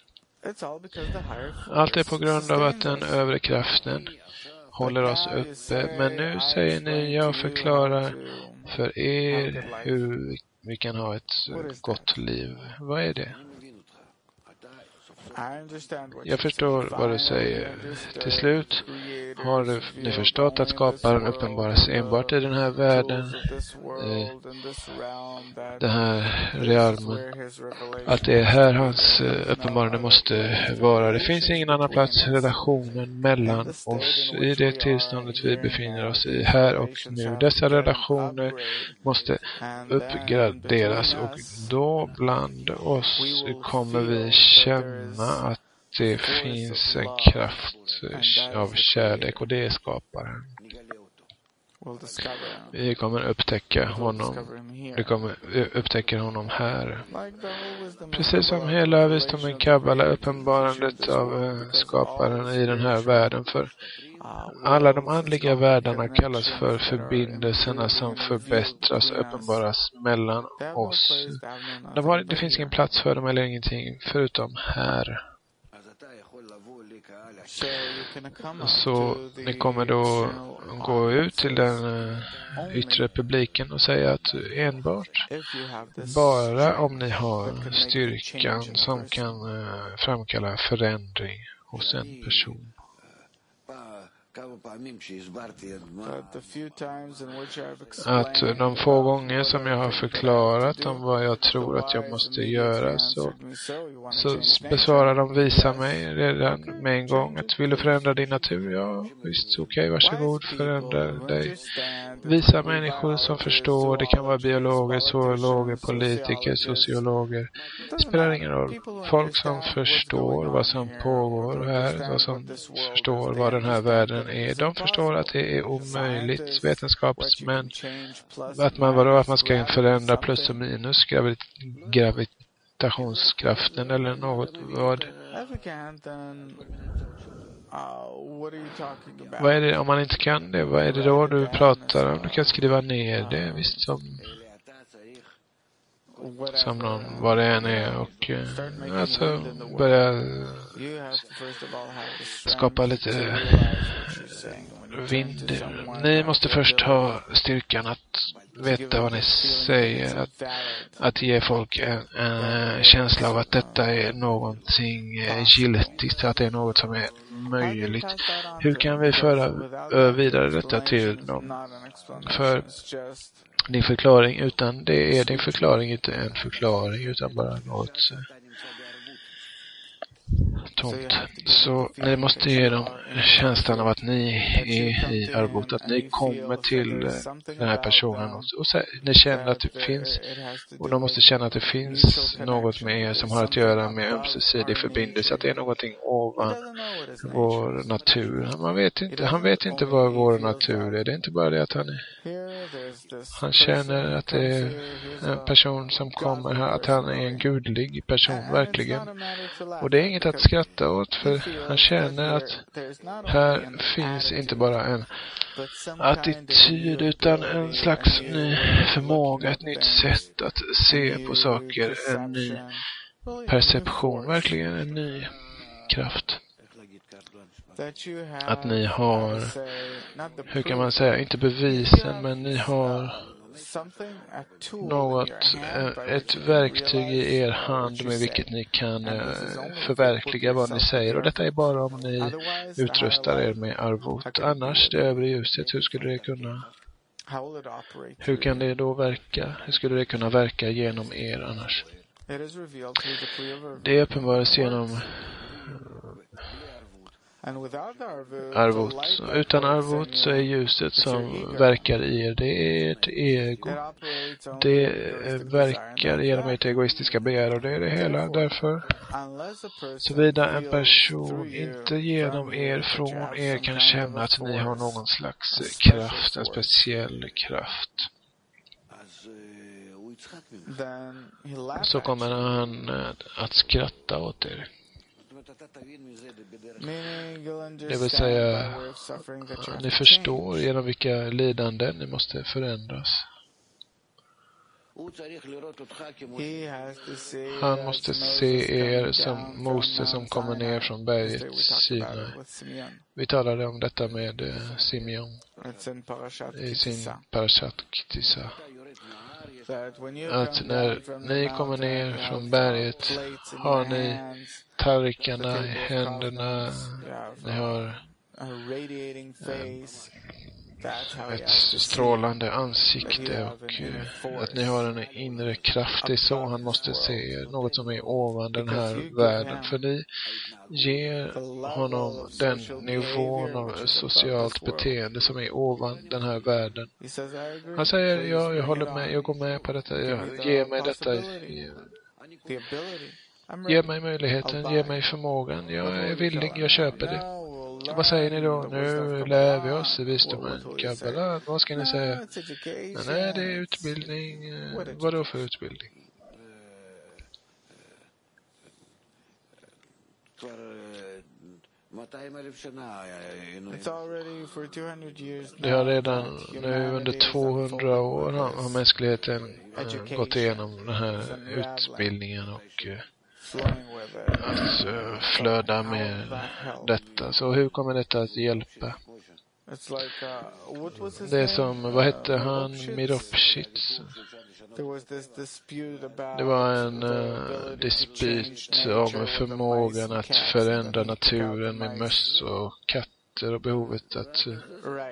Allt är på grund av att den övre kraften håller oss uppe. Men nu säger ni, jag förklarar för er hur vi kan ha ett gott liv. Vad är det? Jag förstår vad du säger. Till slut har du, ni förstått att skaparen uppenbaras enbart i den här världen, i den här realmen. Att det är här hans uppenbarande måste vara. Det finns ingen annan plats. Relationen mellan oss i det tillståndet vi befinner oss i här och nu. Dessa relationer måste uppgraderas och då bland oss kommer vi känna att det finns en kraft av kärlek och det är skaparen. Vi kommer upptäcka honom. Vi kommer upptäcka honom här. Precis som hela visdomen kabbala, uppenbarandet av skaparen i den här världen. För alla de andliga världarna kallas för förbindelserna som förbättras och uppenbaras mellan oss. Det, var, det finns ingen plats för dem eller ingenting förutom här. Så ni kommer då gå ut till den yttre publiken och säga att enbart bara om ni har styrkan som kan framkalla förändring hos en person. Att de få gånger som jag har förklarat om vad jag tror att jag måste göra, så, så besvarar de visa mig redan med en gång att vill du förändra din natur? Ja, visst, okej, okay, varsågod, förändra dig. Visa människor som förstår, det kan vara biologer, zoologer, politiker, sociologer. Det spelar ingen roll. Folk som förstår vad som pågår här, vad som förstår vad den här världen är. De förstår att det är omöjligt vetenskapsmän att man vadå, att man ska förändra plus och minus gravit, gravitationskraften eller något. Vad? Vad är det om man inte kan det? Vad är det då du pratar om? Du kan skriva ner det, visst, som som någon, vad det än är, och alltså börja skapa lite vind. Ni måste först ha styrkan att veta vad ni säger, att, att ge folk en, en känsla av att detta är någonting giltigt, att det är något som är möjligt. Hur kan vi föra vidare detta till dem? För din förklaring, utan det är din förklaring inte en förklaring utan bara något tomt. Så ni måste ge dem känslan av att ni är i arbete, att ni kommer till den här personen och, och så, ni känner att det finns, och de måste känna att det finns något med er som har att göra med ömsesidig förbindelse, att det är någonting ovan vår natur. Man vet inte, han vet inte vad vår natur är. Det är inte bara det att han är, han känner att det är en person som kommer här, att han är en gudlig person verkligen. Och det är inget att skratta åt, för han känner att här finns inte bara en attityd utan en slags ny förmåga, ett nytt sätt att se på saker, en ny perception, verkligen en ny kraft. Att ni har, hur kan man säga, inte bevisen, men ni har något, ett verktyg i er hand med vilket ni kan förverkliga vad ni säger, och detta är bara om ni utrustar er med arvot. Annars, det övre ljuset, hur skulle det kunna, hur kan det då verka? Hur skulle det kunna verka genom er annars? Det uppenbaras genom arvot. Utan arvot så är ljuset som verkar i er, det är ert ego. Det verkar genom ert egoistiska begär och det är det hela. Därför, såvida en person inte genom er, från er kan känna att ni har någon slags kraft, en speciell kraft, så kommer han att skratta åt er. Det vill säga, ni förstår genom vilka lidanden ni måste förändras. Han måste se er som Mose som kommer ner från berget Sinai. Vi talade om detta med Simeon i sin Parashat Kitisa. Att när ni kommer ner från berget har ni tallrikarna i händerna, ni har ett strålande ansikte och att ni har en inre kraft. Det är så han måste se något som är ovan den här världen. För ni ger honom den nivån av socialt beteende som är ovan den här världen. Han säger, ja, jag håller med, jag går med på detta, jag ger mig detta, ge mig möjligheten, ge mig förmågan, jag är villig, jag köper det. Vad säger ni då? Nu lär vi oss i visdomen Kabbala. Vad ska ni säga? Nej, det är utbildning. Vad då för utbildning? Det har redan nu under tvåhundra år har mänskligheten gått igenom den här utbildningen och att flöda med detta. Så hur kommer detta att hjälpa? Det är som, vad hette han? Miropshits. Det var en uh, dispyt om förmågan att förändra naturen med möss och katter och behovet att uh,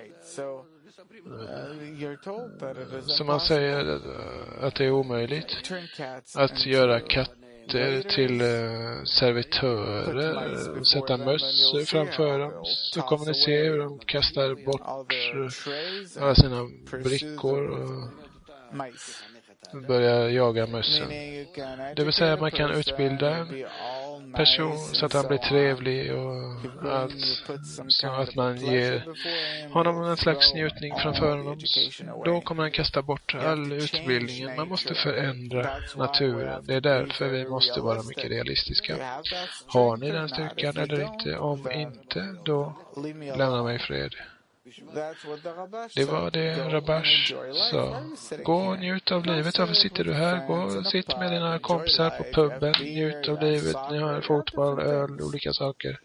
som man säger att det är omöjligt att göra katter till uh, servitörer, sätta möss framför dem, så kommer ni se hur de kastar bort uh, alla sina brickor och börjar jaga mössen. Det vill säga att man kan utbilda en person så att han blir trevlig och allt, så att man ger honom en slags njutning framför honom. Då kommer han kasta bort all utbildningen. Man måste förändra naturen. Det är därför vi måste vara mycket realistiska. Har ni den styrkan eller inte? Om inte, då lämna mig i fred. Det var det Rabash sa. Gå och njut av livet. Varför sitter du här? Gå och sitt med dina kompisar på puben. Njut av livet. Ni har fotboll, öl, olika saker.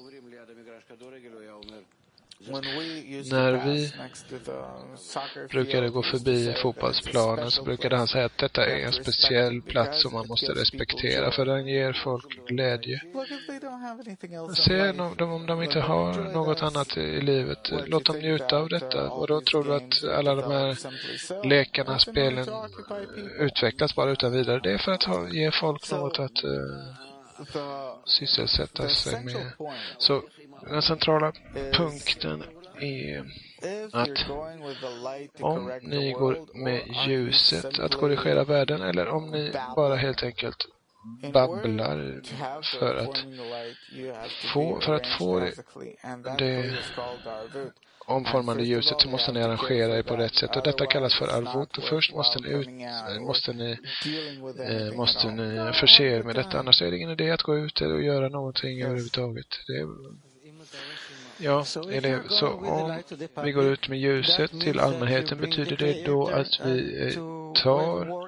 När vi brukade gå förbi fotbollsplanen så brukade han säga att detta är en speciell plats som man måste respektera, för den ger folk glädje. Se om de inte har något annat i livet, låt dem njuta av detta. Och då tror du att alla de här lekarna, spelen utvecklas bara utan vidare. Det är för att ha, ge folk något att uh, sysselsätta sig med. Så den centrala punkten är att om ni går med ljuset att korrigera världen, eller om ni bara helt enkelt babblar för att få, för att få det, det omformande ljuset, så måste ni arrangera er på rätt sätt. Och detta kallas för arvot. Och först måste ni, ut, måste ni, eh, måste ni förse er med detta. Annars är det ingen idé att gå ut och göra någonting överhuvudtaget. Det är, ja, är det, så om vi går ut med ljuset till allmänheten, betyder det då att vi eh, tar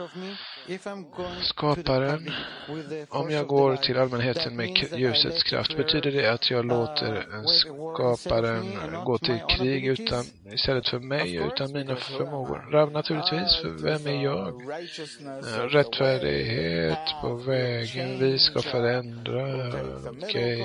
skaparen? Om jag går till allmänheten med ljusets kraft, betyder det att jag låter skaparen gå till krig utan istället för mig utan mina förmågor. Rav, naturligtvis, för vem är jag? Rättfärdighet på vägen, vi ska förändra, okej,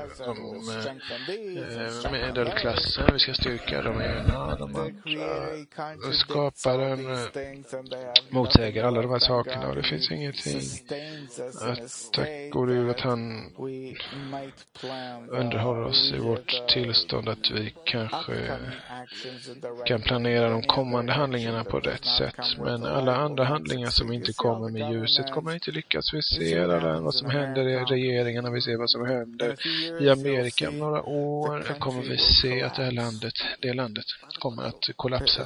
okay. Medelklassen, vi ska styrka de ena, de andra. Skaparen motsäger alla de här sakerna och det finns ingenting att tack gode Gud att han underhåller oss i vårt tillstånd att vi kanske kan planera de kommande handlingarna på rätt sätt. Men alla andra handlingar som inte kommer med ljuset kommer inte lyckas. Vi ser alla vad som händer i regeringarna, vi ser vad som händer i Amerika. Om några år kommer vi se att det här landet, det landet kommer att kollapsa.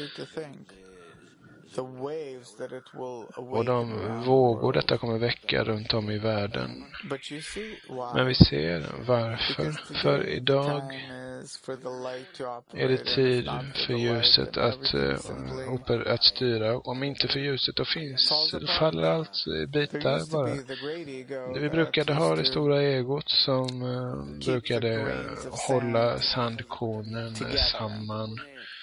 Och de vågor detta kommer väcka runt om i världen. Men vi ser varför. För idag är det tid för ljuset att, uh, att styra. Om inte för ljuset då finns, då faller allt i bitar bara. Vi brukade ha det stora egot som uh, brukade hålla sandkornen samman.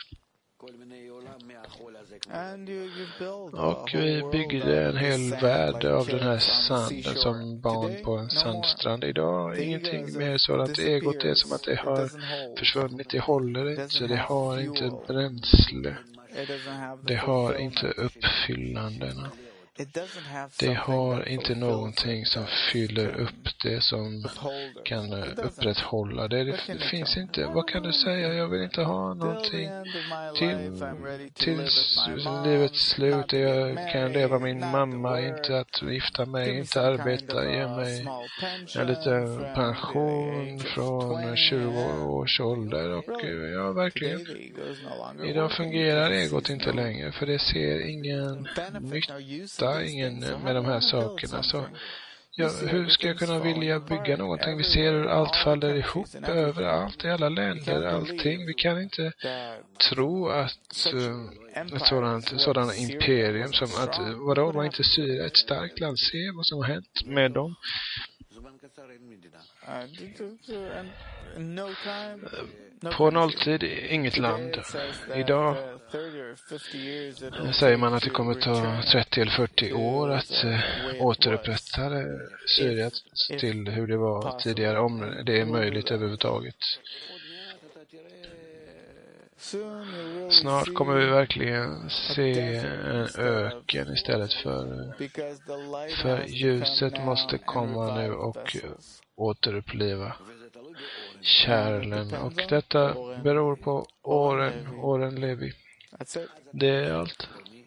Och vi byggde en hel värld av den här sanden som barn på en sandstrand. Idag ingenting mer så att egot är som att det har försvunnit. Det håller inte, det har inte bränsle. Det har inte uppfyllanden. Det har inte någonting som fyller upp det som kan upprätthålla det. Det, det finns inte. Vad kan du säga? Jag vill inte ha någonting till, till livets slut. Jag kan leva min mamma, inte att gifta mig, inte arbeta, ge mig en liten pension från tjugo års ålder. Och ja, verkligen. Idag fungerar egot inte längre för det ser ingen nytta ingen med de här sakerna. Så ja, hur ska jag kunna vilja bygga någonting? Vi ser hur allt faller ihop överallt i alla länder, allting. Vi kan inte tro att uh, ett sådant, sådant imperium som att, vadå, man inte syr ett starkt land, se vad som har hänt med dem. På nolltid inget land. Idag säger man att det kommer ta trettio eller fyrtio år att äh, återupprätta Syrien till hur det var tidigare, om det är möjligt överhuvudtaget. Snart kommer vi verkligen se en öken istället för för ljuset måste komma nu och återuppliva kärlen, och detta beror på åren, åren levi. Det är allt.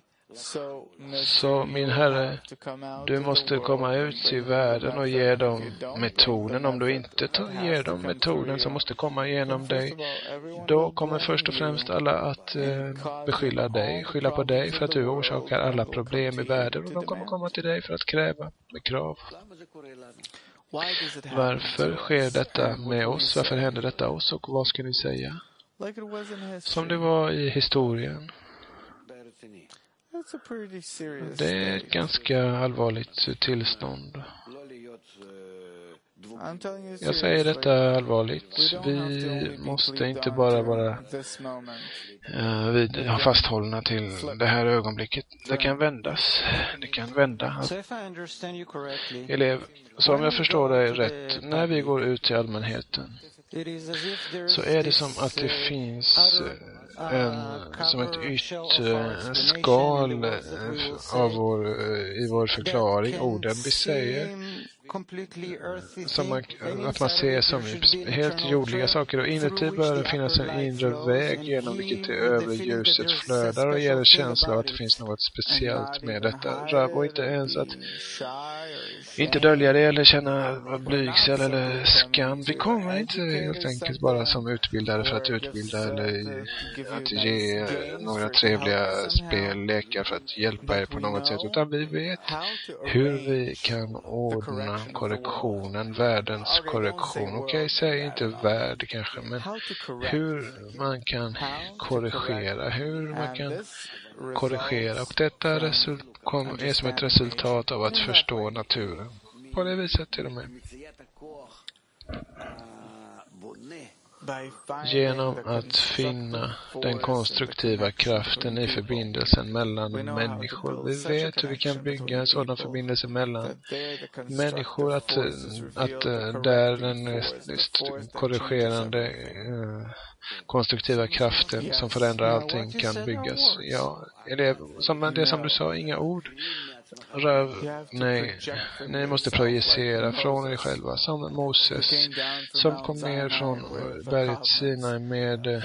Så min Herre, du måste komma ut till världen och ge dem metoden. Om du inte ger dem metoden som måste komma igenom dig, då kommer först och främst alla att eh, beskylla dig, skylla på dig för att du orsakar alla problem i världen, och de kommer komma till dig för att kräva med krav. Varför sker detta med oss? Varför händer detta oss? Och vad ska ni säga? Som det var i historien. Det är ett ganska allvarligt tillstånd. Jag säger detta allvarligt. Vi måste inte bara vara uh, vi har fasthållna till det här ögonblicket. Det kan vändas. Det kan vända. Elev, så om jag förstår dig rätt, när vi går ut till allmänheten så är det som att det finns en, som ett yttre skal av vår, i vår förklaring, orden vi säger, som man, att man ser som helt jordliga saker, och inuti bör det finnas en inre väg genom vilket det övre ljuset flödar och ger en känsla av att det finns något speciellt med detta. Rav, och inte ens att inte dölja det eller känna blygsel eller skam. Vi kommer inte helt enkelt bara som utbildare för att utbilda eller att ge några trevliga spellekar för att hjälpa er på något sätt, utan vi vet hur vi kan ordna korrektionen, världens korrektion. Okej, okay, säg inte värld kanske, men hur man kan korrigera, hur man kan korrigera. Och detta result- kom, är som ett resultat av att förstå naturen. På det viset till och med. genom att finna den konstruktiva kraften i förbindelsen mellan människor. Vi vet hur vi kan bygga en sådan förbindelse mellan människor, att, att där den korrigerande konstruktiva kraften som förändrar allting kan byggas. Ja, är det som, det som du sa, inga ord. Röv, nej, ni måste projicera från er själva som Moses som kom ner från berget Sinai med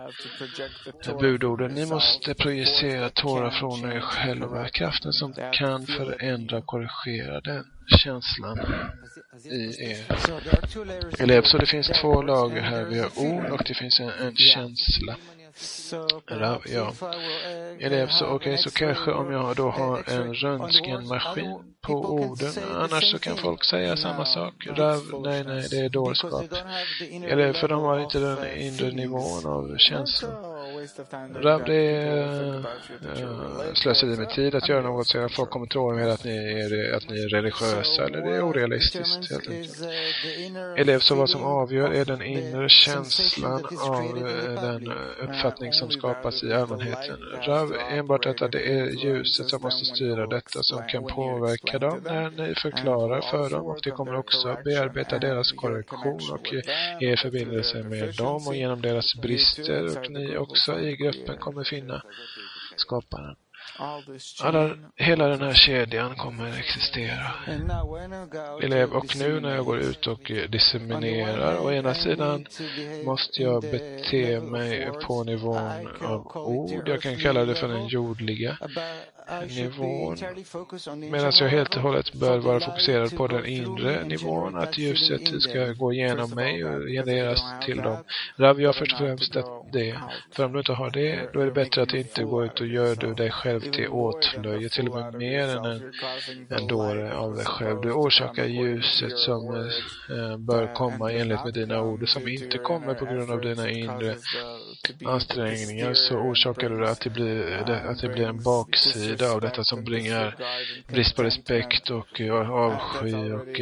budorden. Ni måste projicera Tora från er själva, kraften som kan förändra och korrigera den känslan i er elev. Så det finns två lager här, vi har ord och det finns en, en känsla. Rav, ja. Elev, så okej, okay, så kanske om jag då har en röntgenmaskin på orden, annars så kan folk säga samma sak. Rav, nej, nej, det är dårskap. Eller för de har inte den inre nivån av känslan. Rav, det är äh, slöseri med tid att göra något så att folk kommer tro med att ni är, att ni är religiösa, eller det är orealistiskt helt enkelt. Elev, så vad som avgör är den inre känslan av äh, den uppfattning som skapas i allmänheten. Rav, enbart detta, det är ljuset som måste styra detta, som kan påverka dem när ni förklarar för dem, och det kommer också bearbeta deras korrektion och er förbindelse med dem, och genom deras brister, och ni också i gruppen kommer finna skaparen. Alla, hela den här kedjan kommer existera. Elev, och nu när jag går ut och disseminerar, å ena sidan måste jag bete mig på nivån av ord. Jag kan kalla det för den jordliga nivån, medan jag helt och hållet bör vara fokuserad på den inre nivån, att ljuset ska gå igenom mig och genereras till dem. Rav, jag först och främst att det, för om du inte har det, då är det bättre att inte gå ut och gör du dig själv till åtlöje, till och med mer än en, en dåre av dig själv. Du orsakar ljuset som eh, bör komma enligt med dina ord, som inte kommer på grund av dina inre ansträngningar, så orsakar du att det blir, att det blir en baksida av detta som bringar brist på respekt och avsky, och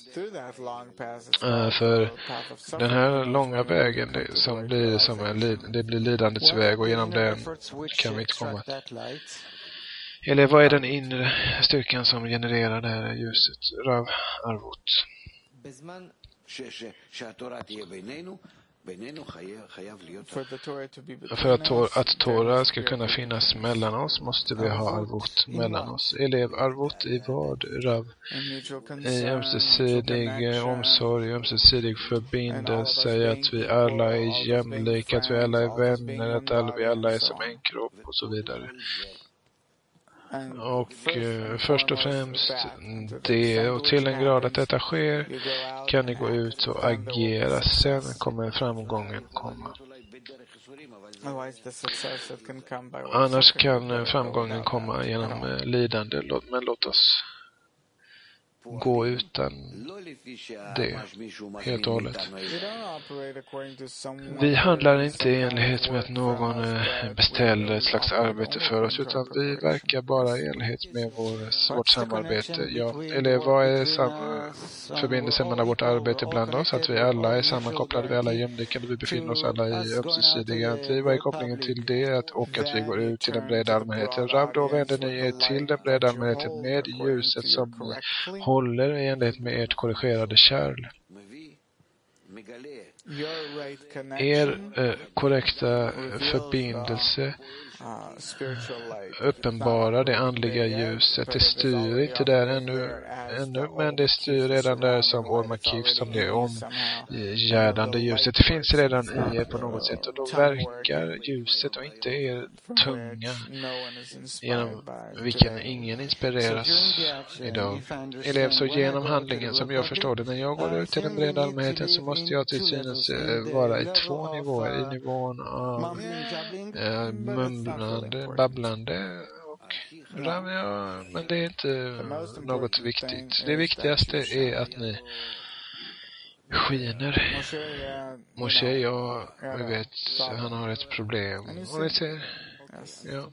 äh, för den här långa vägen det, som blir som en, det blir lidandets väg, och genom den kan vi inte komma. Eller vad är den inre styrkan som genererar det här ljuset? Rav Arvot. För att, tor- att Tora ska kunna finnas mellan oss måste vi ha arvot mellan oss. Elev, arvot i vad, Rav? I ömsesidig omsorg, ömsesidig förbindelse, att vi alla är jämlika, att vi alla är vänner, att alla, vi alla är som en kropp och så vidare. Och eh, först och främst det, och till en grad att detta sker kan ni gå ut och agera, sen kommer framgången komma. Annars kan framgången komma genom eh, lidande, men låt oss gå utan det helt och hållet. Vi handlar inte i enlighet med att någon beställer ett slags arbete för oss, utan vi verkar bara i enlighet med vår, vårt samarbete. Ja, eller vad är sam- förbindelsen mellan vårt arbete bland oss? Att vi alla är sammankopplade, vi alla är jämlika, vi befinner oss alla i ömsesidiga. Vad är kopplingen till det? Och att vi går ut till den breda allmänheten. Rav, då vänder ni er till den breda allmänheten med ljuset som håller i enlighet med ert korrigerade kärl. Er eh, korrekta förbindelse uppenbara det andliga ljuset. Det styr inte där ännu, ännu men det styr redan där som Ormakif, som det omgärdande ljuset. Det finns redan i er på något sätt, och då verkar ljuset och inte er tunga genom vilken ingen inspireras idag. Elev, så genom handlingen som jag förstår det, när jag går ut till den breda allmänheten, så måste jag till synes vara i två nivåer. I nivån av äh, mumlande, babblande och ja, men det är inte något viktigt. Det viktigaste är att ni skiner. Moshe, ja, vi vet, han har ett problem. Och vi ser, Yes. Ja.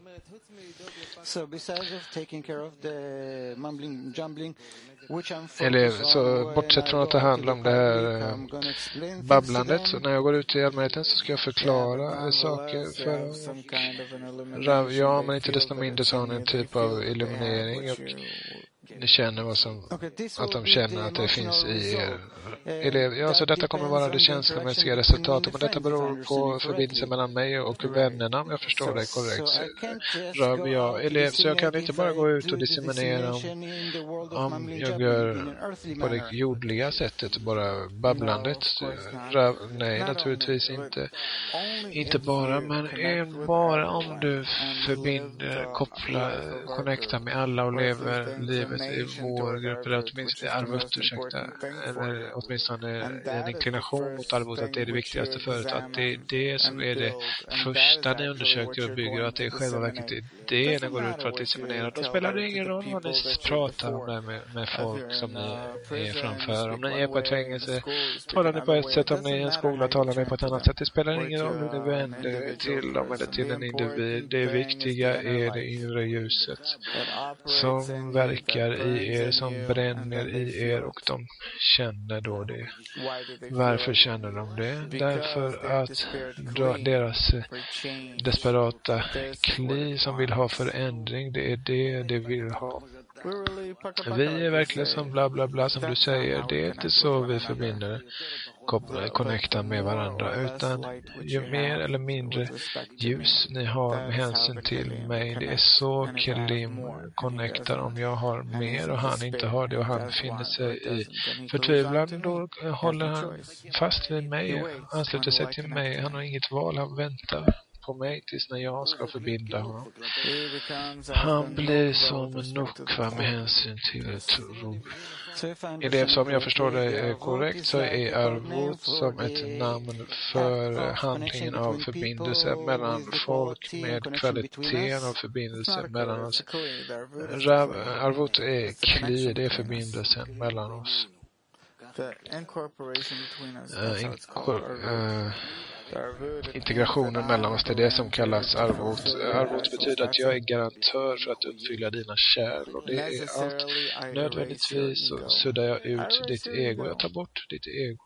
So besides of taking care of the mumbling, jumbling, which I'm Eller focused så on bortsett when I från att go ta out to hand the om det här public, eh, I'm gonna explain things to babblandet, så them. när jag går ut i allmänheten så ska jag Yeah, but förklara eh, saker nonetheless, you för have dem. some kind of an Rav, illumination. ja, They men inte feel desto that mindre it's så har in han en you. They typ av feel that they have illuminering what och you... ni känner vad som, Okay, this att will de be känner the att det finns emotional i er result. Uh, elev. Ja, så that detta kommer depends vara on det the känslomässiga interaction resultatet, between men the detta friends, if I beror understand på you förbindelsen correctly. mellan mig och Right. vännerna, om jag förstår So, dig korrekt. so I can't just Rav, go ja, out to elev, så jag kan disseminate inte if bara I gå ut do och the disseminera om, dissemination in the world of om mumbling jag jumbling gör in an earthly på det manner. jordliga sättet, bara babblandet. No, of course not. Rav, nej, Not naturligtvis only, inte. but only Inte if bara, you men connect with bara om everyone du and live förbinder, the kopplar, life of connectar Arvut, med alla och or at least lever the livet i inclination vår toward grupp, eller Arvut, which åtminstone is the Arvut, most ursäkta, important thing for eller you. åtminstone And en that is the inklination mot first Arvut, att det är thing det which you viktigaste förut, att det är examine det som and är det build, and that is första ni actually what undersöker och you're bygger, och going att det är to själva verket disseminate. det är det ni Doesn't går ut matter för att what disseminera. you Då tell spelar her det to ingen the roll vad people ni that you're pratar om before. där med, med If folk you're som in ni a är prison, you framför. Om speak ni är one på ett way, in the fängelse school, you speak talar ni på another ett way. sätt, It om ni är i doesn't en matter skola how you talar ni på turn ett to annat them sätt. Det spelar or ingen to roll hur ni an vänder er individual till dem eller person. till The en individ. important Det thing is the viktiga inner är det light inre ljuset that operates som in you, verkar that i burns er, in som you, and bränner then they i feel er, och it. de känner då det. Why do they feel Varför it? känner de det? Because Därför their att desperate då craving deras eh, for change, desperata this is what kli it som vill ha wants. förändring, det är det de vill ha. We're really paka paka, Vi like är they verkligen say. som bla bla bla, som du That's not säger. how Det we är inte connect så with vi one another. förbinder, kopplar, But connectar the med more varandra, or less utan light which ju you mer have eller mindre with respect to me, ljus ni har med that is how hänsyn the till Kelim mig. Det är connect. så And if I have Kelim more and he connectar. doesn't, Om jag har and he's mer in och han inte despair, har det och and he han does finner want or sig i doesn't, then he glues on förtvivlan, to me. då He has håller no han choice. fast vid He mig, waits. ansluter When sig will I till connect mig. to Han har him? inget val, han väntar på mig tills när jag ska förbinda honom. He becomes as Han the blir Nukva som with respect to the Nukva med Kor. hänsyn till tro. So if I Elev, understand som jag förstår correctly, det är Arvut korrekt, is så like är a code name Arvut for som ett the namn act för of connection handlingen av between förbindelse people mellan with the folk, quality and med connection between kvaliteten av us. It's förbindelse not a mellan code, it's oss. a Kli. The Arvut is Rav, the Kli. Arvut är It's the kli, connection det är between us. förbindelsen mellan oss. The incorporation between us, Uh, that's how it's called. inkor- Arvut. uh, The Arvut, it means that integrationen mellan oss, det är det som I'm kallas going to Arvut. fulfill your Arvut life. betyder att That's jag är it. garantör för att uppfylla dina kärl, och det är allt. Necessarily, I erase your Nödvändigtvis så ego. suddar jag I ut erase ditt your ego, ego. jag tar bort ditt ego.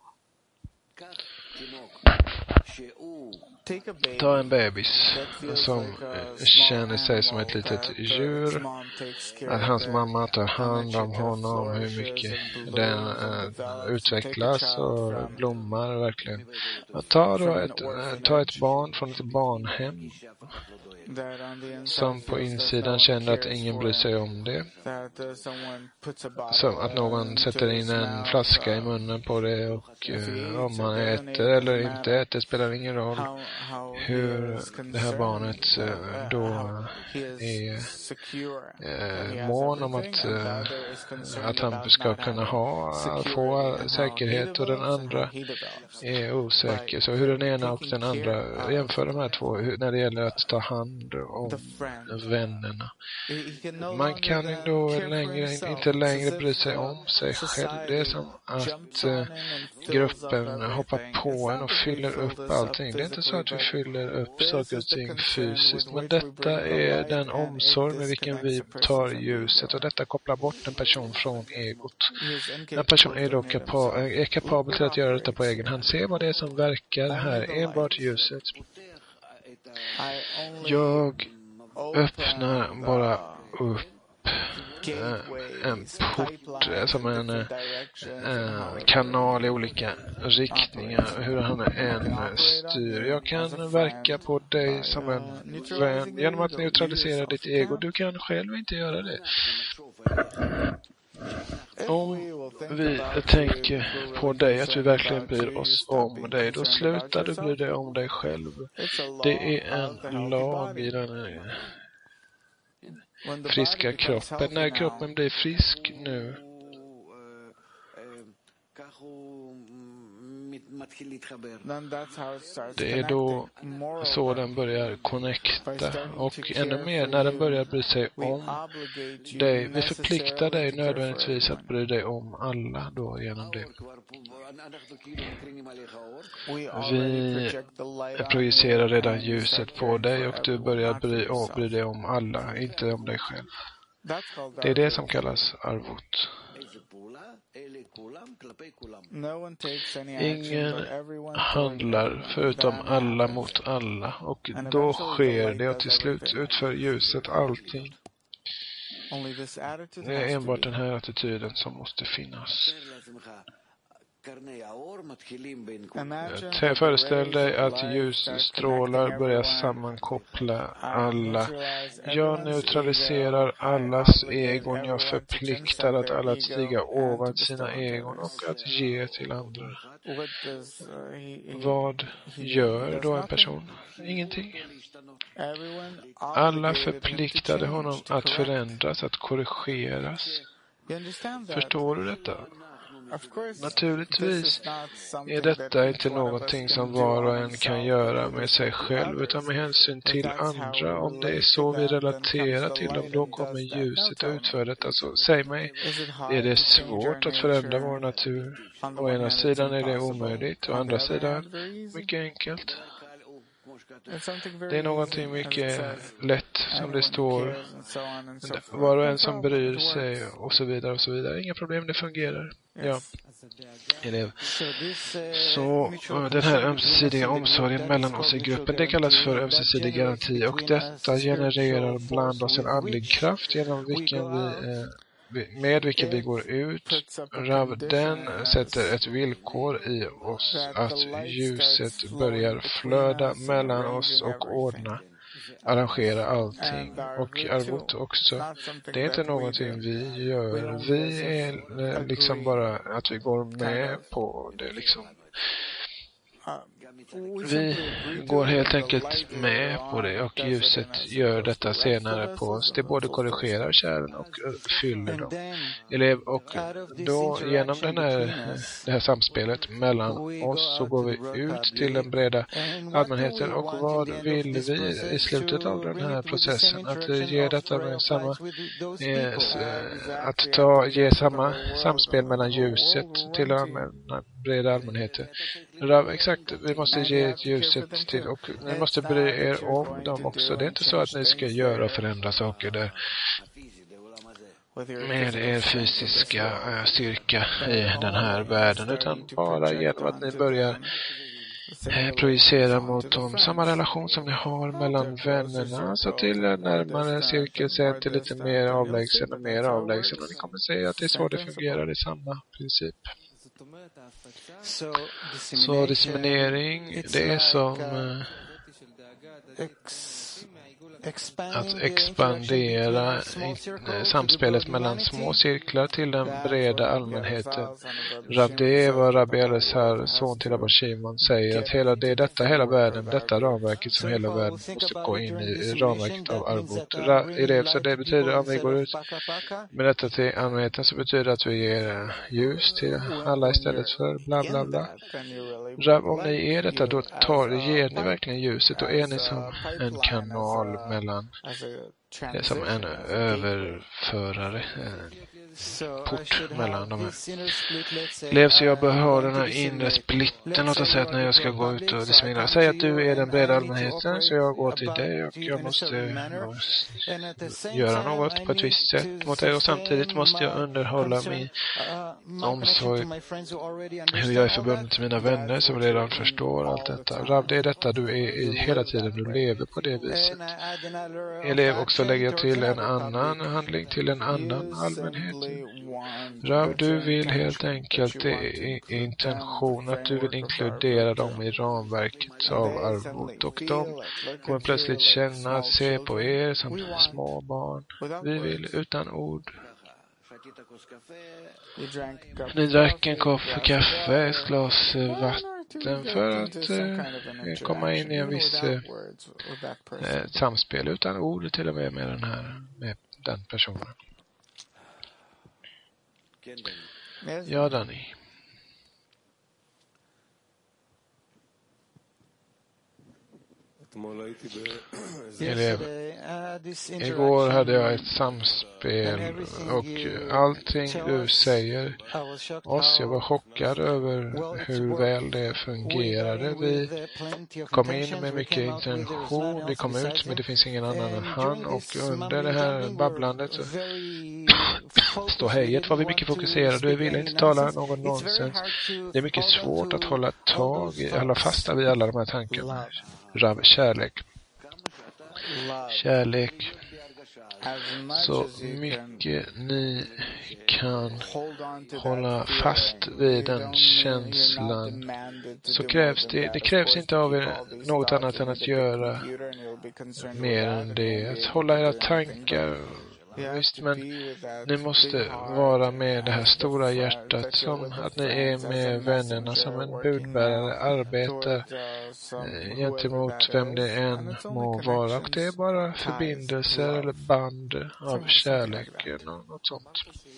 Take a baby Ta en bebis that feels som like a eh, small känner sig som animal ett litet that the- djur, its mom takes care att of hans it, mamma tar and hand that om she can honom, hur flourishes mycket and den blooms and eh, develops and take a utvecklas child och from- blommar verkligen. Att ta då from an ett, eh, orphanage. ta ett barn från ett barnhem that on the inside som på feels that no insidan one känner att cares ingen for bryr him. sig om det. That uh, someone puts a bottle Som att någon into sätter his in en mouth, flaska i uh, munnen på det, och if he eh, eats om or man doesn't äter eat, eller doesn't inte matter. äter spelar ingen roll. How, how he Hur is det här barnet concerned, eh, uh, då how he is är secure, eh, that he has mån om everything, att, and the eh, other is concerned att han about ska not kunna having ha, security få and how he säkerhet, och den develops and how andra he develops. är osäker. Så hur den ena och den andra, jämför de här två hur, när det gäller att ta hand om The friend. vännerna. He, he can no Man longer, kan uh, då care for längre, himself. inte It's längre as bry if, sig uh, om sig själv. Det är som jumps att on eh, in and fills up gruppen hoppar everything. på It's en not och that we fyller fill upp this allting. up Det är inte så att vi physically, fyller but upp this saker is och the ting concern fysiskt, with men which we bring detta the är light, den and it omsorg med vilken vi disconnects a tar person from ljuset, ego. och detta kopplar bort en person från egot. He is Den incapable personen är of då doing it kapa- himself. är kapabel till att göra detta på Operates. egen hand. Se vad det är som verkar här, enbart ljuset. I only Jag open öppnar the bara upp gateways, en port, pipelines som in en different directions, and eh, how it kanal i olika riktningar, hur han än styr. Jag kan verka på dig som en vän genom att neutralisera ditt ego. Du kan själv inte göra det. Om vi tänker på dig, att vi verkligen bryr oss om dig, då slutar du bry dig om dig själv. Det är en lag i den här friska kroppen. När kroppen blir frisk nu, then that's how it starts Det är då connecting. så den börjar connecta. Och ännu mer när den börjar bry sig om dig. Vi förpliktar dig nödvändigtvis att bry dig om alla då genom det. Vi projicerar redan ljuset på dig och du börjar bry, oh, bry dig om alla, inte om dig själv. Det är det som kallas arvut. Ingen handlar förutom alla mot alla, och då sker det och till slut utför ljuset allting. Det är enbart den här attityden som måste finnas. Föreställ dig att ljusstrålar börjar sammankoppla alla. Jag neutraliserar allas egon. Jag förpliktar att alla att stiga ovan sina egon och att ge till andra. Vad gör då en person? Ingenting. Alla förpliktade honom att förändras, att korrigeras. Förstår du detta? Naturligtvis är detta inte någonting som var och en kan göra med sig själv, utan med hänsyn till andra. Om det är så vi relaterar till dem, då kommer ljuset att utföra detta. Så säg mig, är det svårt att förändra vår natur? Å ena sidan är det omöjligt, å andra sidan mycket enkelt. Det är någonting mycket lätt, som det står, var och en som bryr sig och så vidare och så vidare. Inga problem, det fungerar. Ja. Elev. Så den här ömsesidiga omsorgen mellan oss i gruppen, det kallas för ömsesidig garanti, och detta genererar bland oss en andlig kraft genom vilken vi eh, med vilken vi går ut. Rav, den sätter ett villkor i oss att ljuset börjar flöda mellan oss och ordna, arrangera allting. Och arvut också. Det är inte någonting vi gör. Vi är liksom bara att vi går med på det liksom. Vi går helt enkelt med på det, och ljuset gör detta senare på oss. Det både korrigerar kärlen och fyller dem. Elev, och då genom den här, det här samspelet mellan oss så går vi ut till den breda allmänheten. Och vad vill vi i slutet av den här processen? Att ge detta med samma eh, att ta, ge samma samspel mellan ljuset till den allmänna, breda allmänheten. Rav, exakt, vi måste ge ljuset till, och ni måste bry er om dem också. Det är inte så att ni ska göra och förändra saker där med er fysiska äh, styrka i den här världen, utan bara genom att ni börjar eh, projicera mot dem samma relation som ni har mellan vännerna, alltså till en närmare cirkel, sen till lite mer avlägsen och mer avlägsen, och ni kommer se att det är så det fungerar i samma princip. Så disseminering, det är som eh, att expandera eh, samspelet mellan små cirklar till den breda allmänheten. Rabbi vad Rabbi Elazar, son till Abba Shimon, säger att hela det, detta hela världen, detta ramverket som hela världen måste gå in i, ramverket av arvut. Ra, så det betyder att vi går ut med detta till allmänheten, så betyder det att vi ger ljus till alla istället för bla bla bla. Rab, om ni är detta, då tar, ger ni verkligen ljuset, då är ni som en kanal mellan, som en överförare, en port mellan de här. Lev, så jag bör ha den här inre splitten. Låt oss säga att när jag ska gå ut och disseminera, säg att du är den breda allmänheten, så jag går till dig och jag måste göra något på ett visst sätt mot dig, och samtidigt måste jag underhålla min omsorg, hur jag är förbunden till mina vänner som redan förstår allt detta. Rav, det är detta du är i hela tiden, du lever på det viset. Elev, också lägger jag till en annan handling till en annan allmänhet. Rav, du vill helt enkelt i intention att du vill inkludera dem i ramverket av arvut, och de kommer plötsligt känna att se på er som små barn. Vi vill utan ord. Ni drack en kopp kaffe, ett glas vatten för att eh, komma in i en viss eh, samspel utan ord, till och med med den här, med den personen. Ja, Danny. Elev. Igår hade jag ett samspel och allting du säger oss, jag var chockad över hur väl det fungerade. Vi kom in med mycket intention, vi kom ut men det finns ingen annan än han, och under det här babblandet så stå hejet var vi mycket fokuserade. Vi ville inte tala någon nonsens. Det är mycket svårt att hålla tag i, hålla fasta vid alla de här tankarna. Rav, kärlek. Kärlek. Så mycket ni kan hålla fast vid den känslan, så krävs det, det krävs inte av er något annat än att göra mer än det. Att hålla era tankar. Visst, men ni måste vara med det här stora hjärtat, som att ni är med vännerna, som en budbärare arbetar eh, gentemot vem det än må vara, och det är bara förbindelser eller band av kärlek eller något sånt.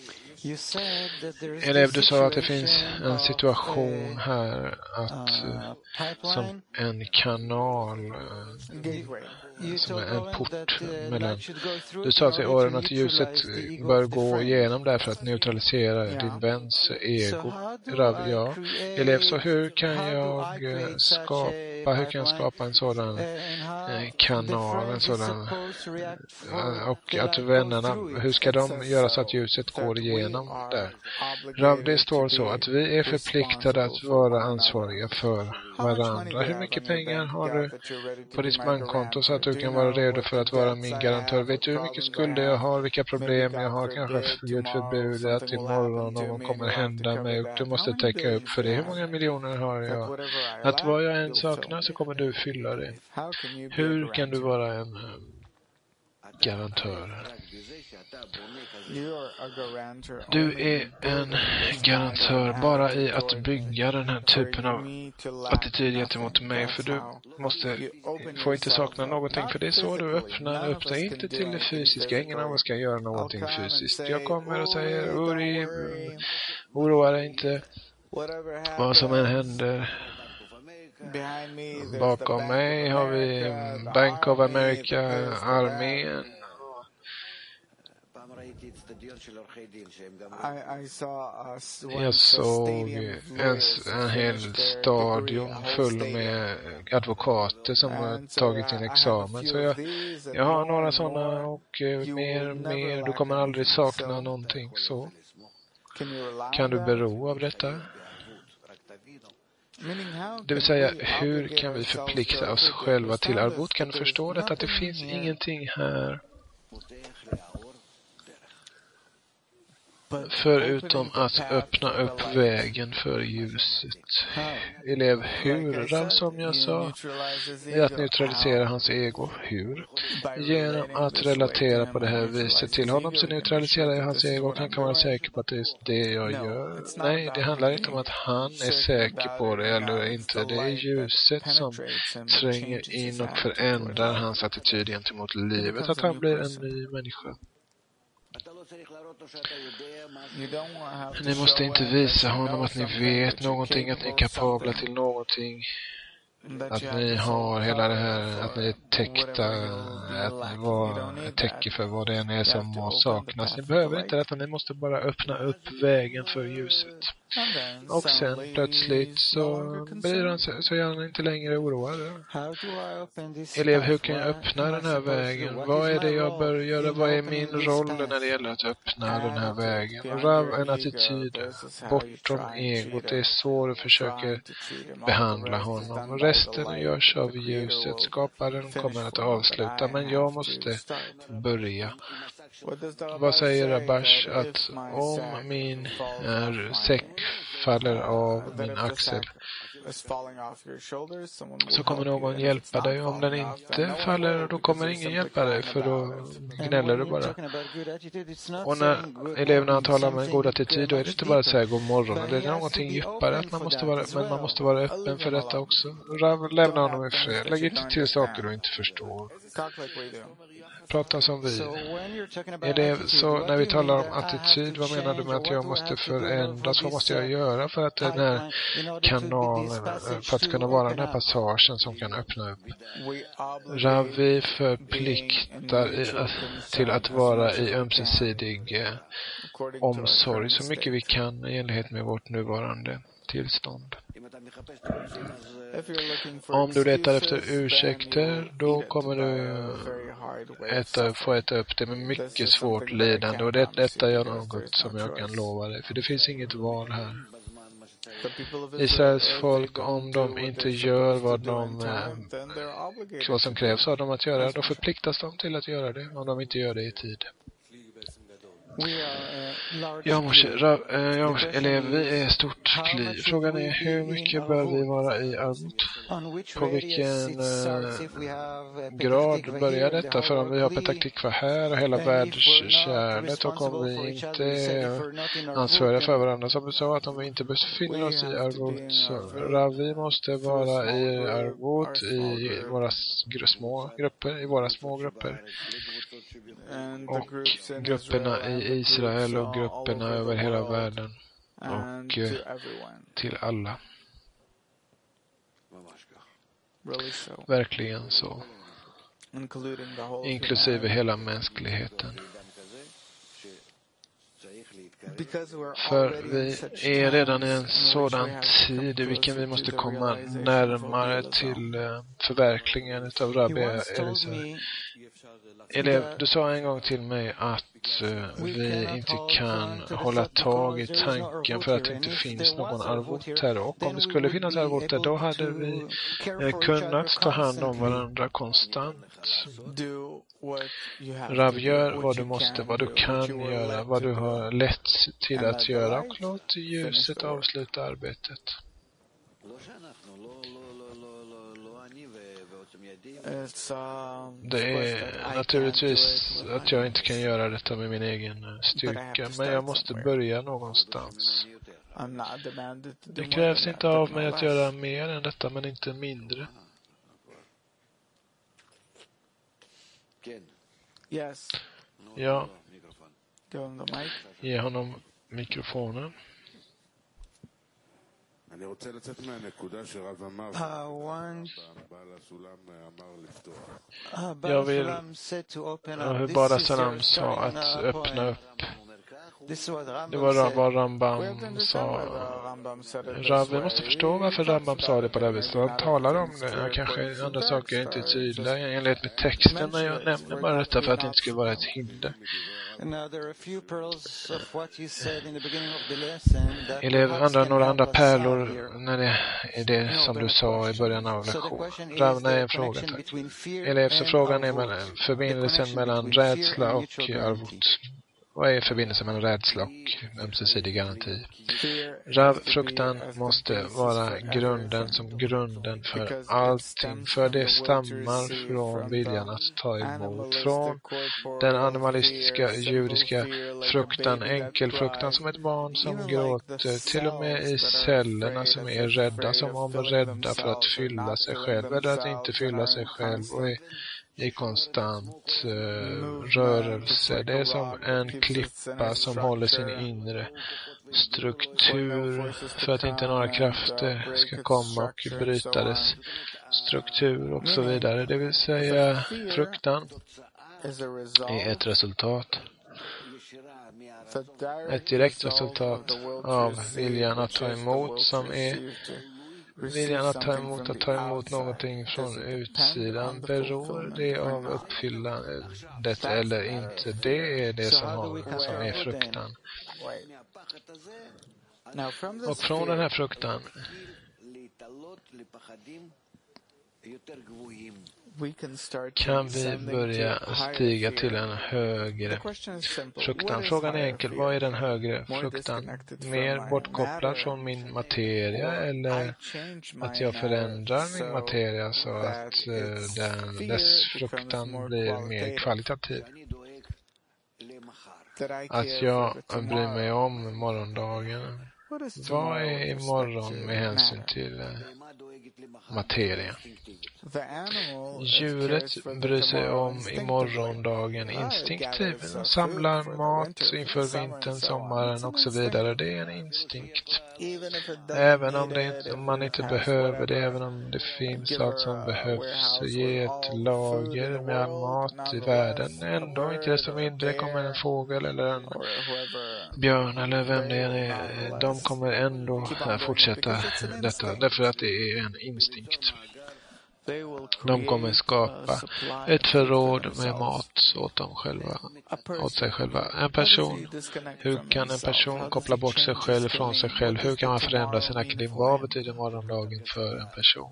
Elev, du sa att det finns en situation här att som en kanal, som är en port mellan. Du sa till åren att ljuset bör gå igenom där för att neutralisera din väns ego. Rav, ja. Elev, så hur kan jag skapa, hur kan jag skapa en sådan kanal, en sådan, och att vännerna, hur ska de göra så att ljuset går igenom där? Rav, det står så att vi är förpliktade att vara ansvariga för varandra. Hur mycket pengar har du på ditt bankkonto så att du kan vara redo för att vara min garantör? Vet du hur mycket skulder jag har, vilka problem jag har, kanske Gud förbud att imorgon någon kommer hända mig och du måste täcka upp för det. Hur många miljoner har jag? Att vad jag än saknar så kommer du fylla det. Hur kan du vara en garantör? Du är en garantör bara i att bygga den här typen av attityd gentemot mig, för du måste få inte sakna någonting, för det är så du öppnar upp dig, inte till det fysiska. Ingen av oss ska göra någonting fysiskt. Jag kommer och säger, Uri, oroa dig inte vad som än händer. Bakom mig har vi Bank of America, armén. Jag såg en, en hel stadion full med advokater som har tagit sin examen. Så jag, jag har några sådana, och mer, mer. Du kommer aldrig sakna någonting. Så kan du bero av detta? Det vill säga, hur kan vi förplikta oss själva till arbot? Kan du förstå detta? Att det finns ingenting här förutom att öppna upp vägen för ljuset. Elev, hur? Som jag sa, är att neutralisera hans ego. Hur? Genom att relatera på det här viset till honom, så neutraliserar jag hans ego och han kan vara säker på att det är det jag gör. Nej, det handlar inte om att han är säker på det eller inte. Det är ljuset som tränger in och förändrar hans attityd gentemot livet, att han blir en ny människa. Ni måste inte visa honom att ni vet någonting, att ni är kapabla till någonting, att ni har hela det här, att ni är täckta, att ni var täcker för vad det än är som må saknas. Ni behöver inte detta, ni måste bara öppna upp vägen för ljuset. Och sen plötsligt så blir han, så är han inte längre oroad. Elev, hur kan jag öppna den här vägen? Vad är det jag bör göra? Vad är min roll när det gäller att öppna den här vägen? Rav, en attityd bortom egot. Det är så du försöker behandla honom. Resten görs av ljuset. Skaparen kommer att avsluta, men jag måste börja. Vad säger Rabash? Att om min är säck faller av min axel, så kommer någon hjälpa dig. Om den inte faller, då kommer ingen hjälpa dig, för då gnäller du bara. Och när eleverna talar om en god attityd, då är det inte bara att säga god morgon. Det är någonting djupare, att man måste vara, men man måste vara öppen för detta också. Lämna honom i fred. Lägg inte till saker du inte förstår. prata som vi. Är det så, när vi talar om attityd, vad menar du med att jag måste förändras? Vad måste jag göra för att den här kanalen, för att kunna vara den här passagen som kan öppna upp? Ravi förpliktar i, till att vara i ömsesidig eh, omsorg så mycket vi kan i enlighet med vårt nuvarande tillstånd. Om du letar efter ursäkter, då kommer du äta, få äta upp det med mycket svårt lidande. Och det, detta är något som jag kan lova dig, för det finns inget val här. Israels folk, om de inte gör vad, de, eh, vad som krävs av dem att göra, då förpliktas de till att göra det, om de inte gör det i tid. Ja, morse, ra, äh, ja, morse, eller vi är stort kliv. Frågan är hur mycket bör vi vara i Arvot? På vilken äh, grad börjar detta? För om vi har Petaktikva här och hela världskärlet och om vi inte är ansvariga för varandra, som du sa, att om vi inte befinner oss i Arvot, så Ravi måste vara i Arvot i våra små grupper, i våra små grupper. Och grupperna i Israel och grupperna över hela världen och eh, till alla. Verkligen så. Inklusive hela mänskligheten. För vi är redan i en sådan tid i vilken vi måste komma närmare till uh, förverkligen av Rabbi Elisa. Elev, du sa en gång till mig att uh, vi inte kan hålla tag i tanken för att det inte finns någon arvot här. Och om det skulle finnas arvot här, då hade vi uh, kunnat ta hand om varandra konstant. Rav, gör vad du måste, vad du kan göra, vad du har lätt till att göra, och låt ljuset avsluta arbetet. Det är naturligtvis att jag inte kan göra detta med min egen styrka, men jag måste börja någonstans. Det krävs inte av mig att göra mer än detta, men inte mindre. Yes. Ja. mic. Ge honom mikrofonen. Jag vill hur bara Salam sa att öppna upp. Det var vad Rambam sa. Rav, vi måste förstå varför Rambam sa det på det viset. Han talar om det. Kanske andra saker är inte tydliga enligt med texten, men jag nämner bara detta för att det inte skulle vara ett hinder. Eller andra, några andra pärlor när det är det som du sa i början av lektionen. Rav, nej, en fråga. Eller så frågan är mellan, förbindelsen mellan rädsla och arvot. Vad är förbindelsen mellan rädsla och ömsesidig garanti? Rav, fruktan måste vara grunden som grunden för allting. För det stammar från viljan att ta emot. Från den animalistiska, judiska fruktan, enkel fruktan som ett barn som gråter. Till och med i cellerna som är rädda, som om rädda för att fylla sig själv eller att inte fylla sig själv. Och är i konstant uh, rörelse. Det är som en klippa som håller sin inre struktur för att inte några krafter ska komma och bryta dess struktur och så vidare. Det vill säga fruktan är ett resultat. Ett direkt resultat av viljan att ta emot, som är viljan att ta emot, att ta emot någonting från utsidan. Beror det av uppfyllandet eller inte? Det är det som, har, som är fruktan. Och från den här fruktan kan vi börja stiga till en högre fruktan. Frågan är enkel. Vad är den högre fruktan? Mer bortkopplad från min materia, eller att jag förändrar min materia så att den, dess fruktan blir mer kvalitativ? Att jag bryr mig om morgondagen. Vad är imorgon med hänsyn till materia. Djuret bryr sig om i morgondagen instinktivt och samlar mat inför vintern, sommaren och så vidare. Det är en instinkt. Även om, det inte, om man inte behöver det, även om det finns allt som behövs, ge ett lager med all mat i världen, ändå inte desto mindre kommer en fågel eller en björn eller vem det är, de kommer ändå fortsätta detta, därför att det är en instinkt. De kommer skapa ett förråd med mat åt dem själva, åt sig själva. En person, hur kan en person koppla bort sig själv från sig själv? Hur kan man förändra sina kliv? Vad betyder morgondagen för en person?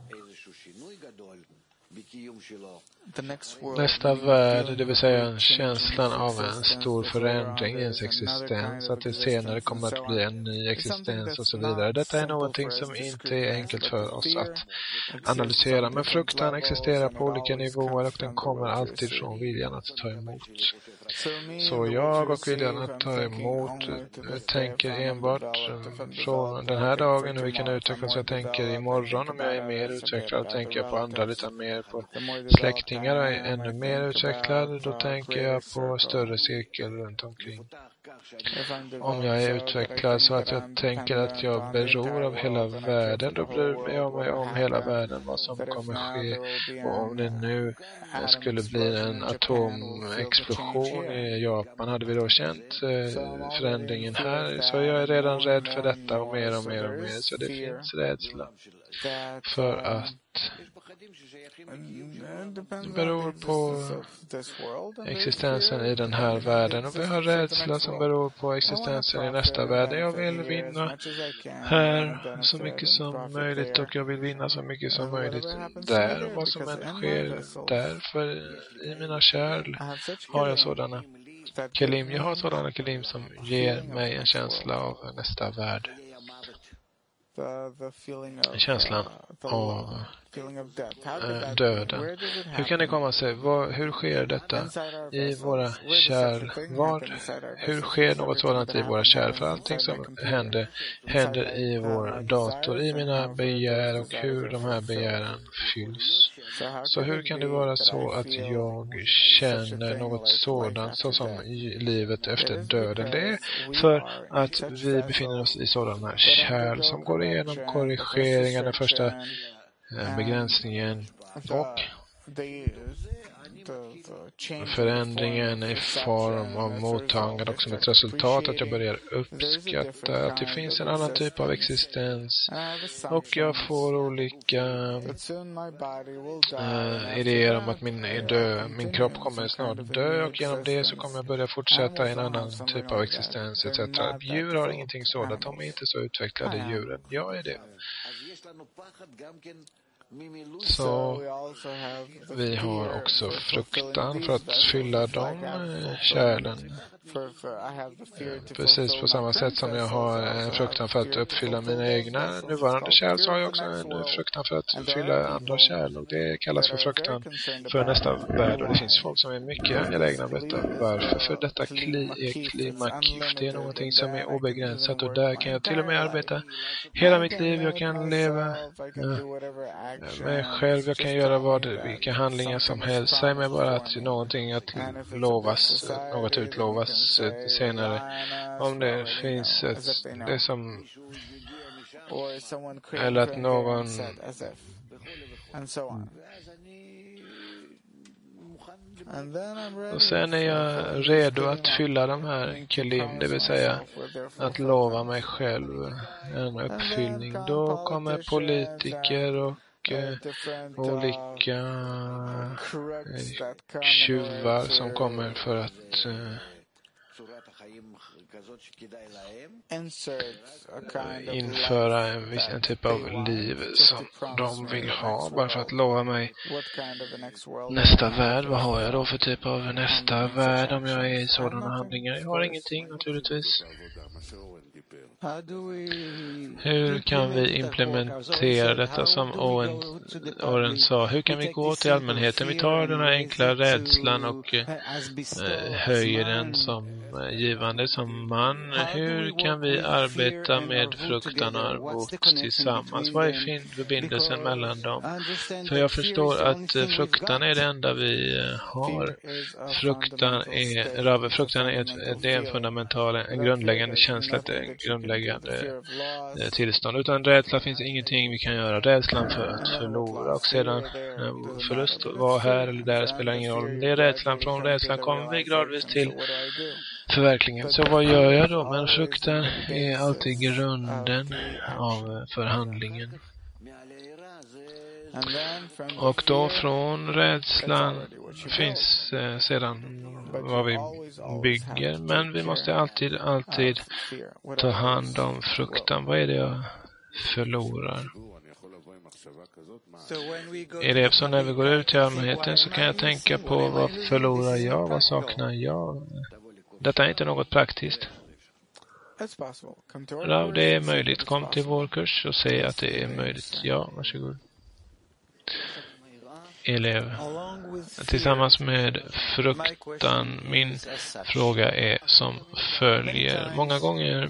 Nästa värld, det vill säga känslan av en stor förändring i ens existens, att det senare kommer att bli en ny existens och så vidare. Detta är någonting som inte är enkelt för oss att analysera, men fruktan existerar på olika nivåer och den kommer alltid från viljan att ta emot. Så jag och viljan att ta emot tänker enbart från den här dagen hur vi kan utvecklas. Jag tänker imorgon om jag är mer utvecklad, tänker jag på andra lite mer, på släktingar och är ännu mer utvecklad, då tänker jag på större cirkel runt omkring. Om jag är utvecklad så att jag tänker att jag beror av hela världen, då bryr jag mig om hela världen, vad som kommer ske. Och om det nu skulle bli en atomexplosion i Japan, hade vi då känt förändringen här, så jag är redan rädd för detta och mer och mer och mer, så det finns rädsla för att det beror på existensen i den här världen, och vi har rädsla som beror på existensen i nästa värld. Jag vill vinna här så mycket som möjligt och jag vill vinna så mycket som möjligt där, och vad som än sker där, för i mina kärl har jag sådana kelim, jag har sådana kelim som ger mig en känsla av nästa värld. Känslan av äh, döden. Hur kan det komma sig? Vad, hur sker detta i våra kärl? Vad, hur sker något sådant i våra kärl? För allting som händer, händer i vår dator, i mina begär och hur de här begären fylls. Så hur kan det vara så att jag känner något sådant så som i livet efter döden? Det är för att vi befinner oss i sådana kärl som går igenom korrigeringar, den första eh, begränsningen och förändringen i form av mottagande också med ett resultat att jag börjar uppskatta att det finns en annan typ av existens, och jag får olika äh, idéer om att min, dö, min kropp kommer snart dö, och genom det så kommer jag börja fortsätta i en annan typ av existens et cetera. Djur har ingenting sådant, de är inte så utvecklade djuren. Jag är det. Så vi har också fruktan för att fylla de kärlen. Precis på samma sätt som jag har en fruktan för att uppfylla mina egna nuvarande kärl, så har jag också en fruktan för att fylla andra kärl, och det kallas för fruktan för nästa värld. Och det finns folk som är mycket angelägna om detta. Varför? För detta kli är klimakgift. Det är någonting som är obegränsat, och där kan jag till och med arbeta hela mitt liv. Jag kan leva ja, mig själv. Jag kan göra vad, vilka handlingar som helst. Säg mig bara att någonting att lovas, något utlovas senare. Om det finns ett, det som eller att någon och sen är jag redo att fylla de här kelim, det vill säga att lova mig själv en uppfyllning. Då kommer politiker och eh, olika eh, tjuvar som kommer för att eh, införa en viss en typ av liv som de vill ha, bara för att lova mig nästa värld. Vad har jag då för typ av nästa värld om jag är i sådana handlingar? Jag har ingenting naturligtvis. Hur kan vi implementera detta som Owen, Oren sa? Hur kan vi gå till allmänheten? Vi tar den här enkla rädslan och eh, höjer den som som givande, som man. Hur kan vi arbeta med fruktan och arvot tillsammans? Vad är förbindelsen mellan dem? För jag förstår att fruktan är det enda vi har. Fruktan är, fruktan är, ett, det är en fundamental, en grundläggande känsla, ett grundläggande tillstånd. Utan rädsla finns ingenting vi kan göra. Rädslan för att förlora och sedan förlust, vara här eller där spelar ingen roll. Det är rädslan, från rädslan kommer vi gradvis till förverkligandet. Så vad gör jag då? Men fruktan är alltid grunden av förhandlingen. Och då från rädslan finns eh, sedan vad vi bygger. Men vi måste alltid, alltid ta hand om fruktan. Vad är det jag förlorar? Är det så när vi går ut till allmänheten så kan jag tänka på vad förlorar jag, vad saknar jag? Detta är inte något praktiskt. Ja, det är möjligt. Kom till vår kurs och säg att det är möjligt. Ja, varsågod. Elev. Tillsammans med fruktan, min fråga är som följer. Många gånger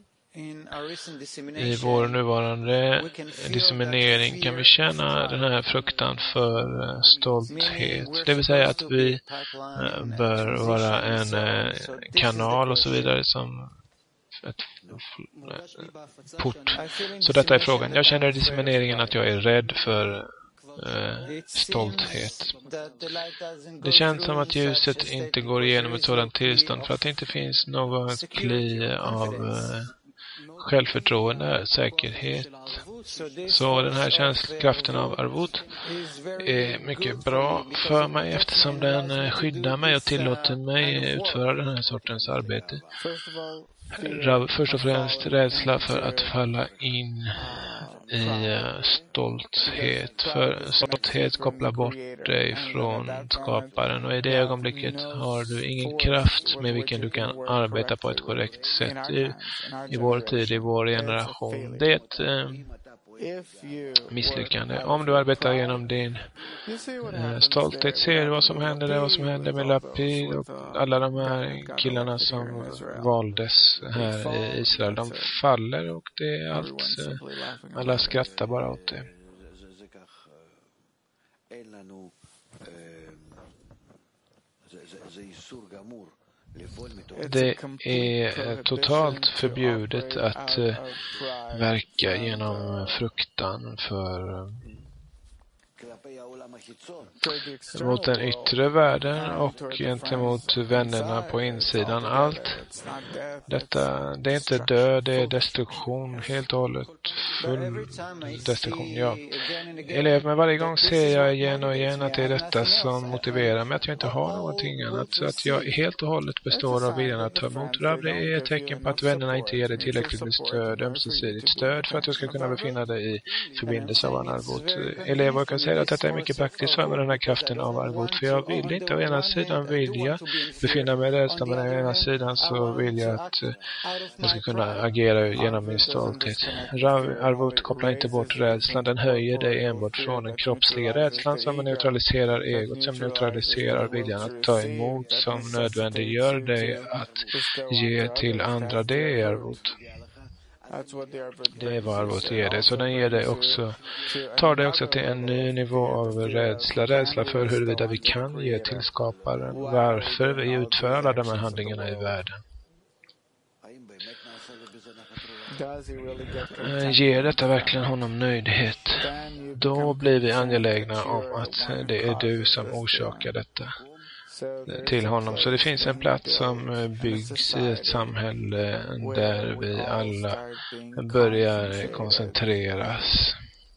i vår nuvarande disseminering kan vi känna den här fruktan för stolthet. Det vill säga att vi bör vara en kanal och så vidare som ett port. Så detta är frågan. Jag känner i dissemineringen att jag är rädd för Uh, stolthet. Det känns som att ljuset inte går igenom ett sådant tillstånd för att det inte finns något kli av uh, självförtroende, säkerhet. Så den här känslokraften av arvot är mycket bra för mig eftersom den skyddar mig och tillåter mig utföra den här sortens arbete. Först och främst rädsla för att falla in i stolthet. För stolthet kopplar bort dig från skaparen och i det ögonblicket har du ingen kraft med vilken du kan arbeta på ett korrekt sätt i, i vår tid, i vår generation. Det är ett eh, misslyckande. Om du arbetar genom din eh, stolthet, ser du vad som händer där, vad som händer med Lapid och alla de här killarna som valdes här i Israel. De faller och det är allt. Eh, alla skrattar bara åt det. Det är totalt förbjudet att uh, verka genom fruktan för uh, mot den yttre världen och gentemot vännerna på insidan. Allt detta, det är inte död, det är destruktion, helt och hållet full destruktion. Ja. Elev, men varje gång ser jag igen och igen att det är detta som motiverar mig, att jag inte har någonting annat, så att jag helt och hållet består av viljan att ta emot rabb. Det är ett tecken på att vännerna inte ger dig tillräckligt med stöd, ömsesidigt stöd för att du ska kunna befinna dig i förbindelse av en arvot. Elev, jag kan säga att detta är mycket praktiskt för mig, den här kraften av arvot, för jag vill inte, å ena sidan vill jag befinna mig i rädsla, men å ena sidan så vill jag att uh, jag ska kunna agera genom min stolthet. Arvot kopplar inte bort rädslan, den höjer dig enbart från den kroppsliga rädslan som neutraliserar egot, som neutraliserar viljan att ta emot, som nödvändiggör dig att ge till andra. Det är arvot. Det är vad arvot ger dig. Så den ger dig också, tar dig också till en ny nivå av rädsla. Rädsla för huruvida vi kan ge till skaparen. Varför vi utför alla de här handlingarna i världen. Ger detta verkligen honom nöjdhet? Då blir vi angelägna om att det är du som orsakar detta till honom. Så det finns en plats som byggs i ett samhälle där vi alla börjar koncentreras.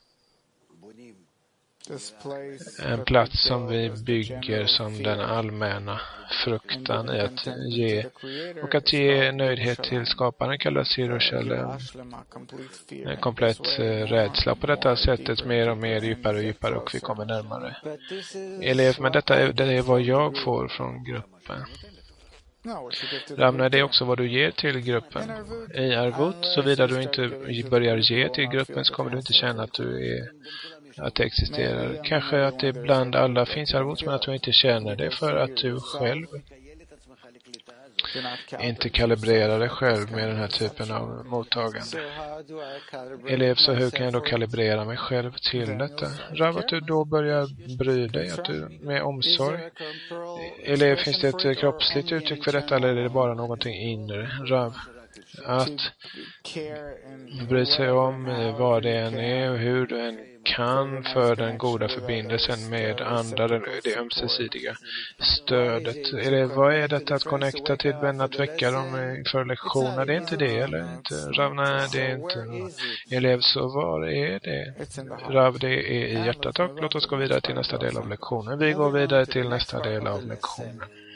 En plats som vi bygger som den allmänna fruktan i att ge och att ge nöjdhet till skaparen kallas Jerusalem. En komplett rädsla på detta sättet, mer och mer, djupare och djupare, och vi kommer närmare. Elev, men detta är, det är vad jag får från gruppen. Ramna, det är också vad du ger till gruppen. I arvot, såvida du inte börjar ge till gruppen så kommer du inte känna att du är att det existerar. Kanske att det bland alla finns arvot, men att du inte känner det för att du själv inte kalibrera dig själv med den här typen av mottagande. Elev, så hur kan jag då kalibrera mig själv till detta? Rav, att du då börjar bry dig, att du med omsorg. Elev, finns det ett kroppsligt uttryck för detta eller är det bara någonting inre? Rav, att bry sig om vad det än är och hur du än kan för den goda förbindelsen med andra, det ömsesidiga stödet. Är det, vad är detta att connecta till vän, att väcka dem för lektioner? Det är inte det, eller inte? Rav, nej, det är inte elev, så vad är det? Rav, det är i hjärtat. Och låt oss gå vidare till nästa del av lektionen. Vi går vidare till nästa del av lektionen.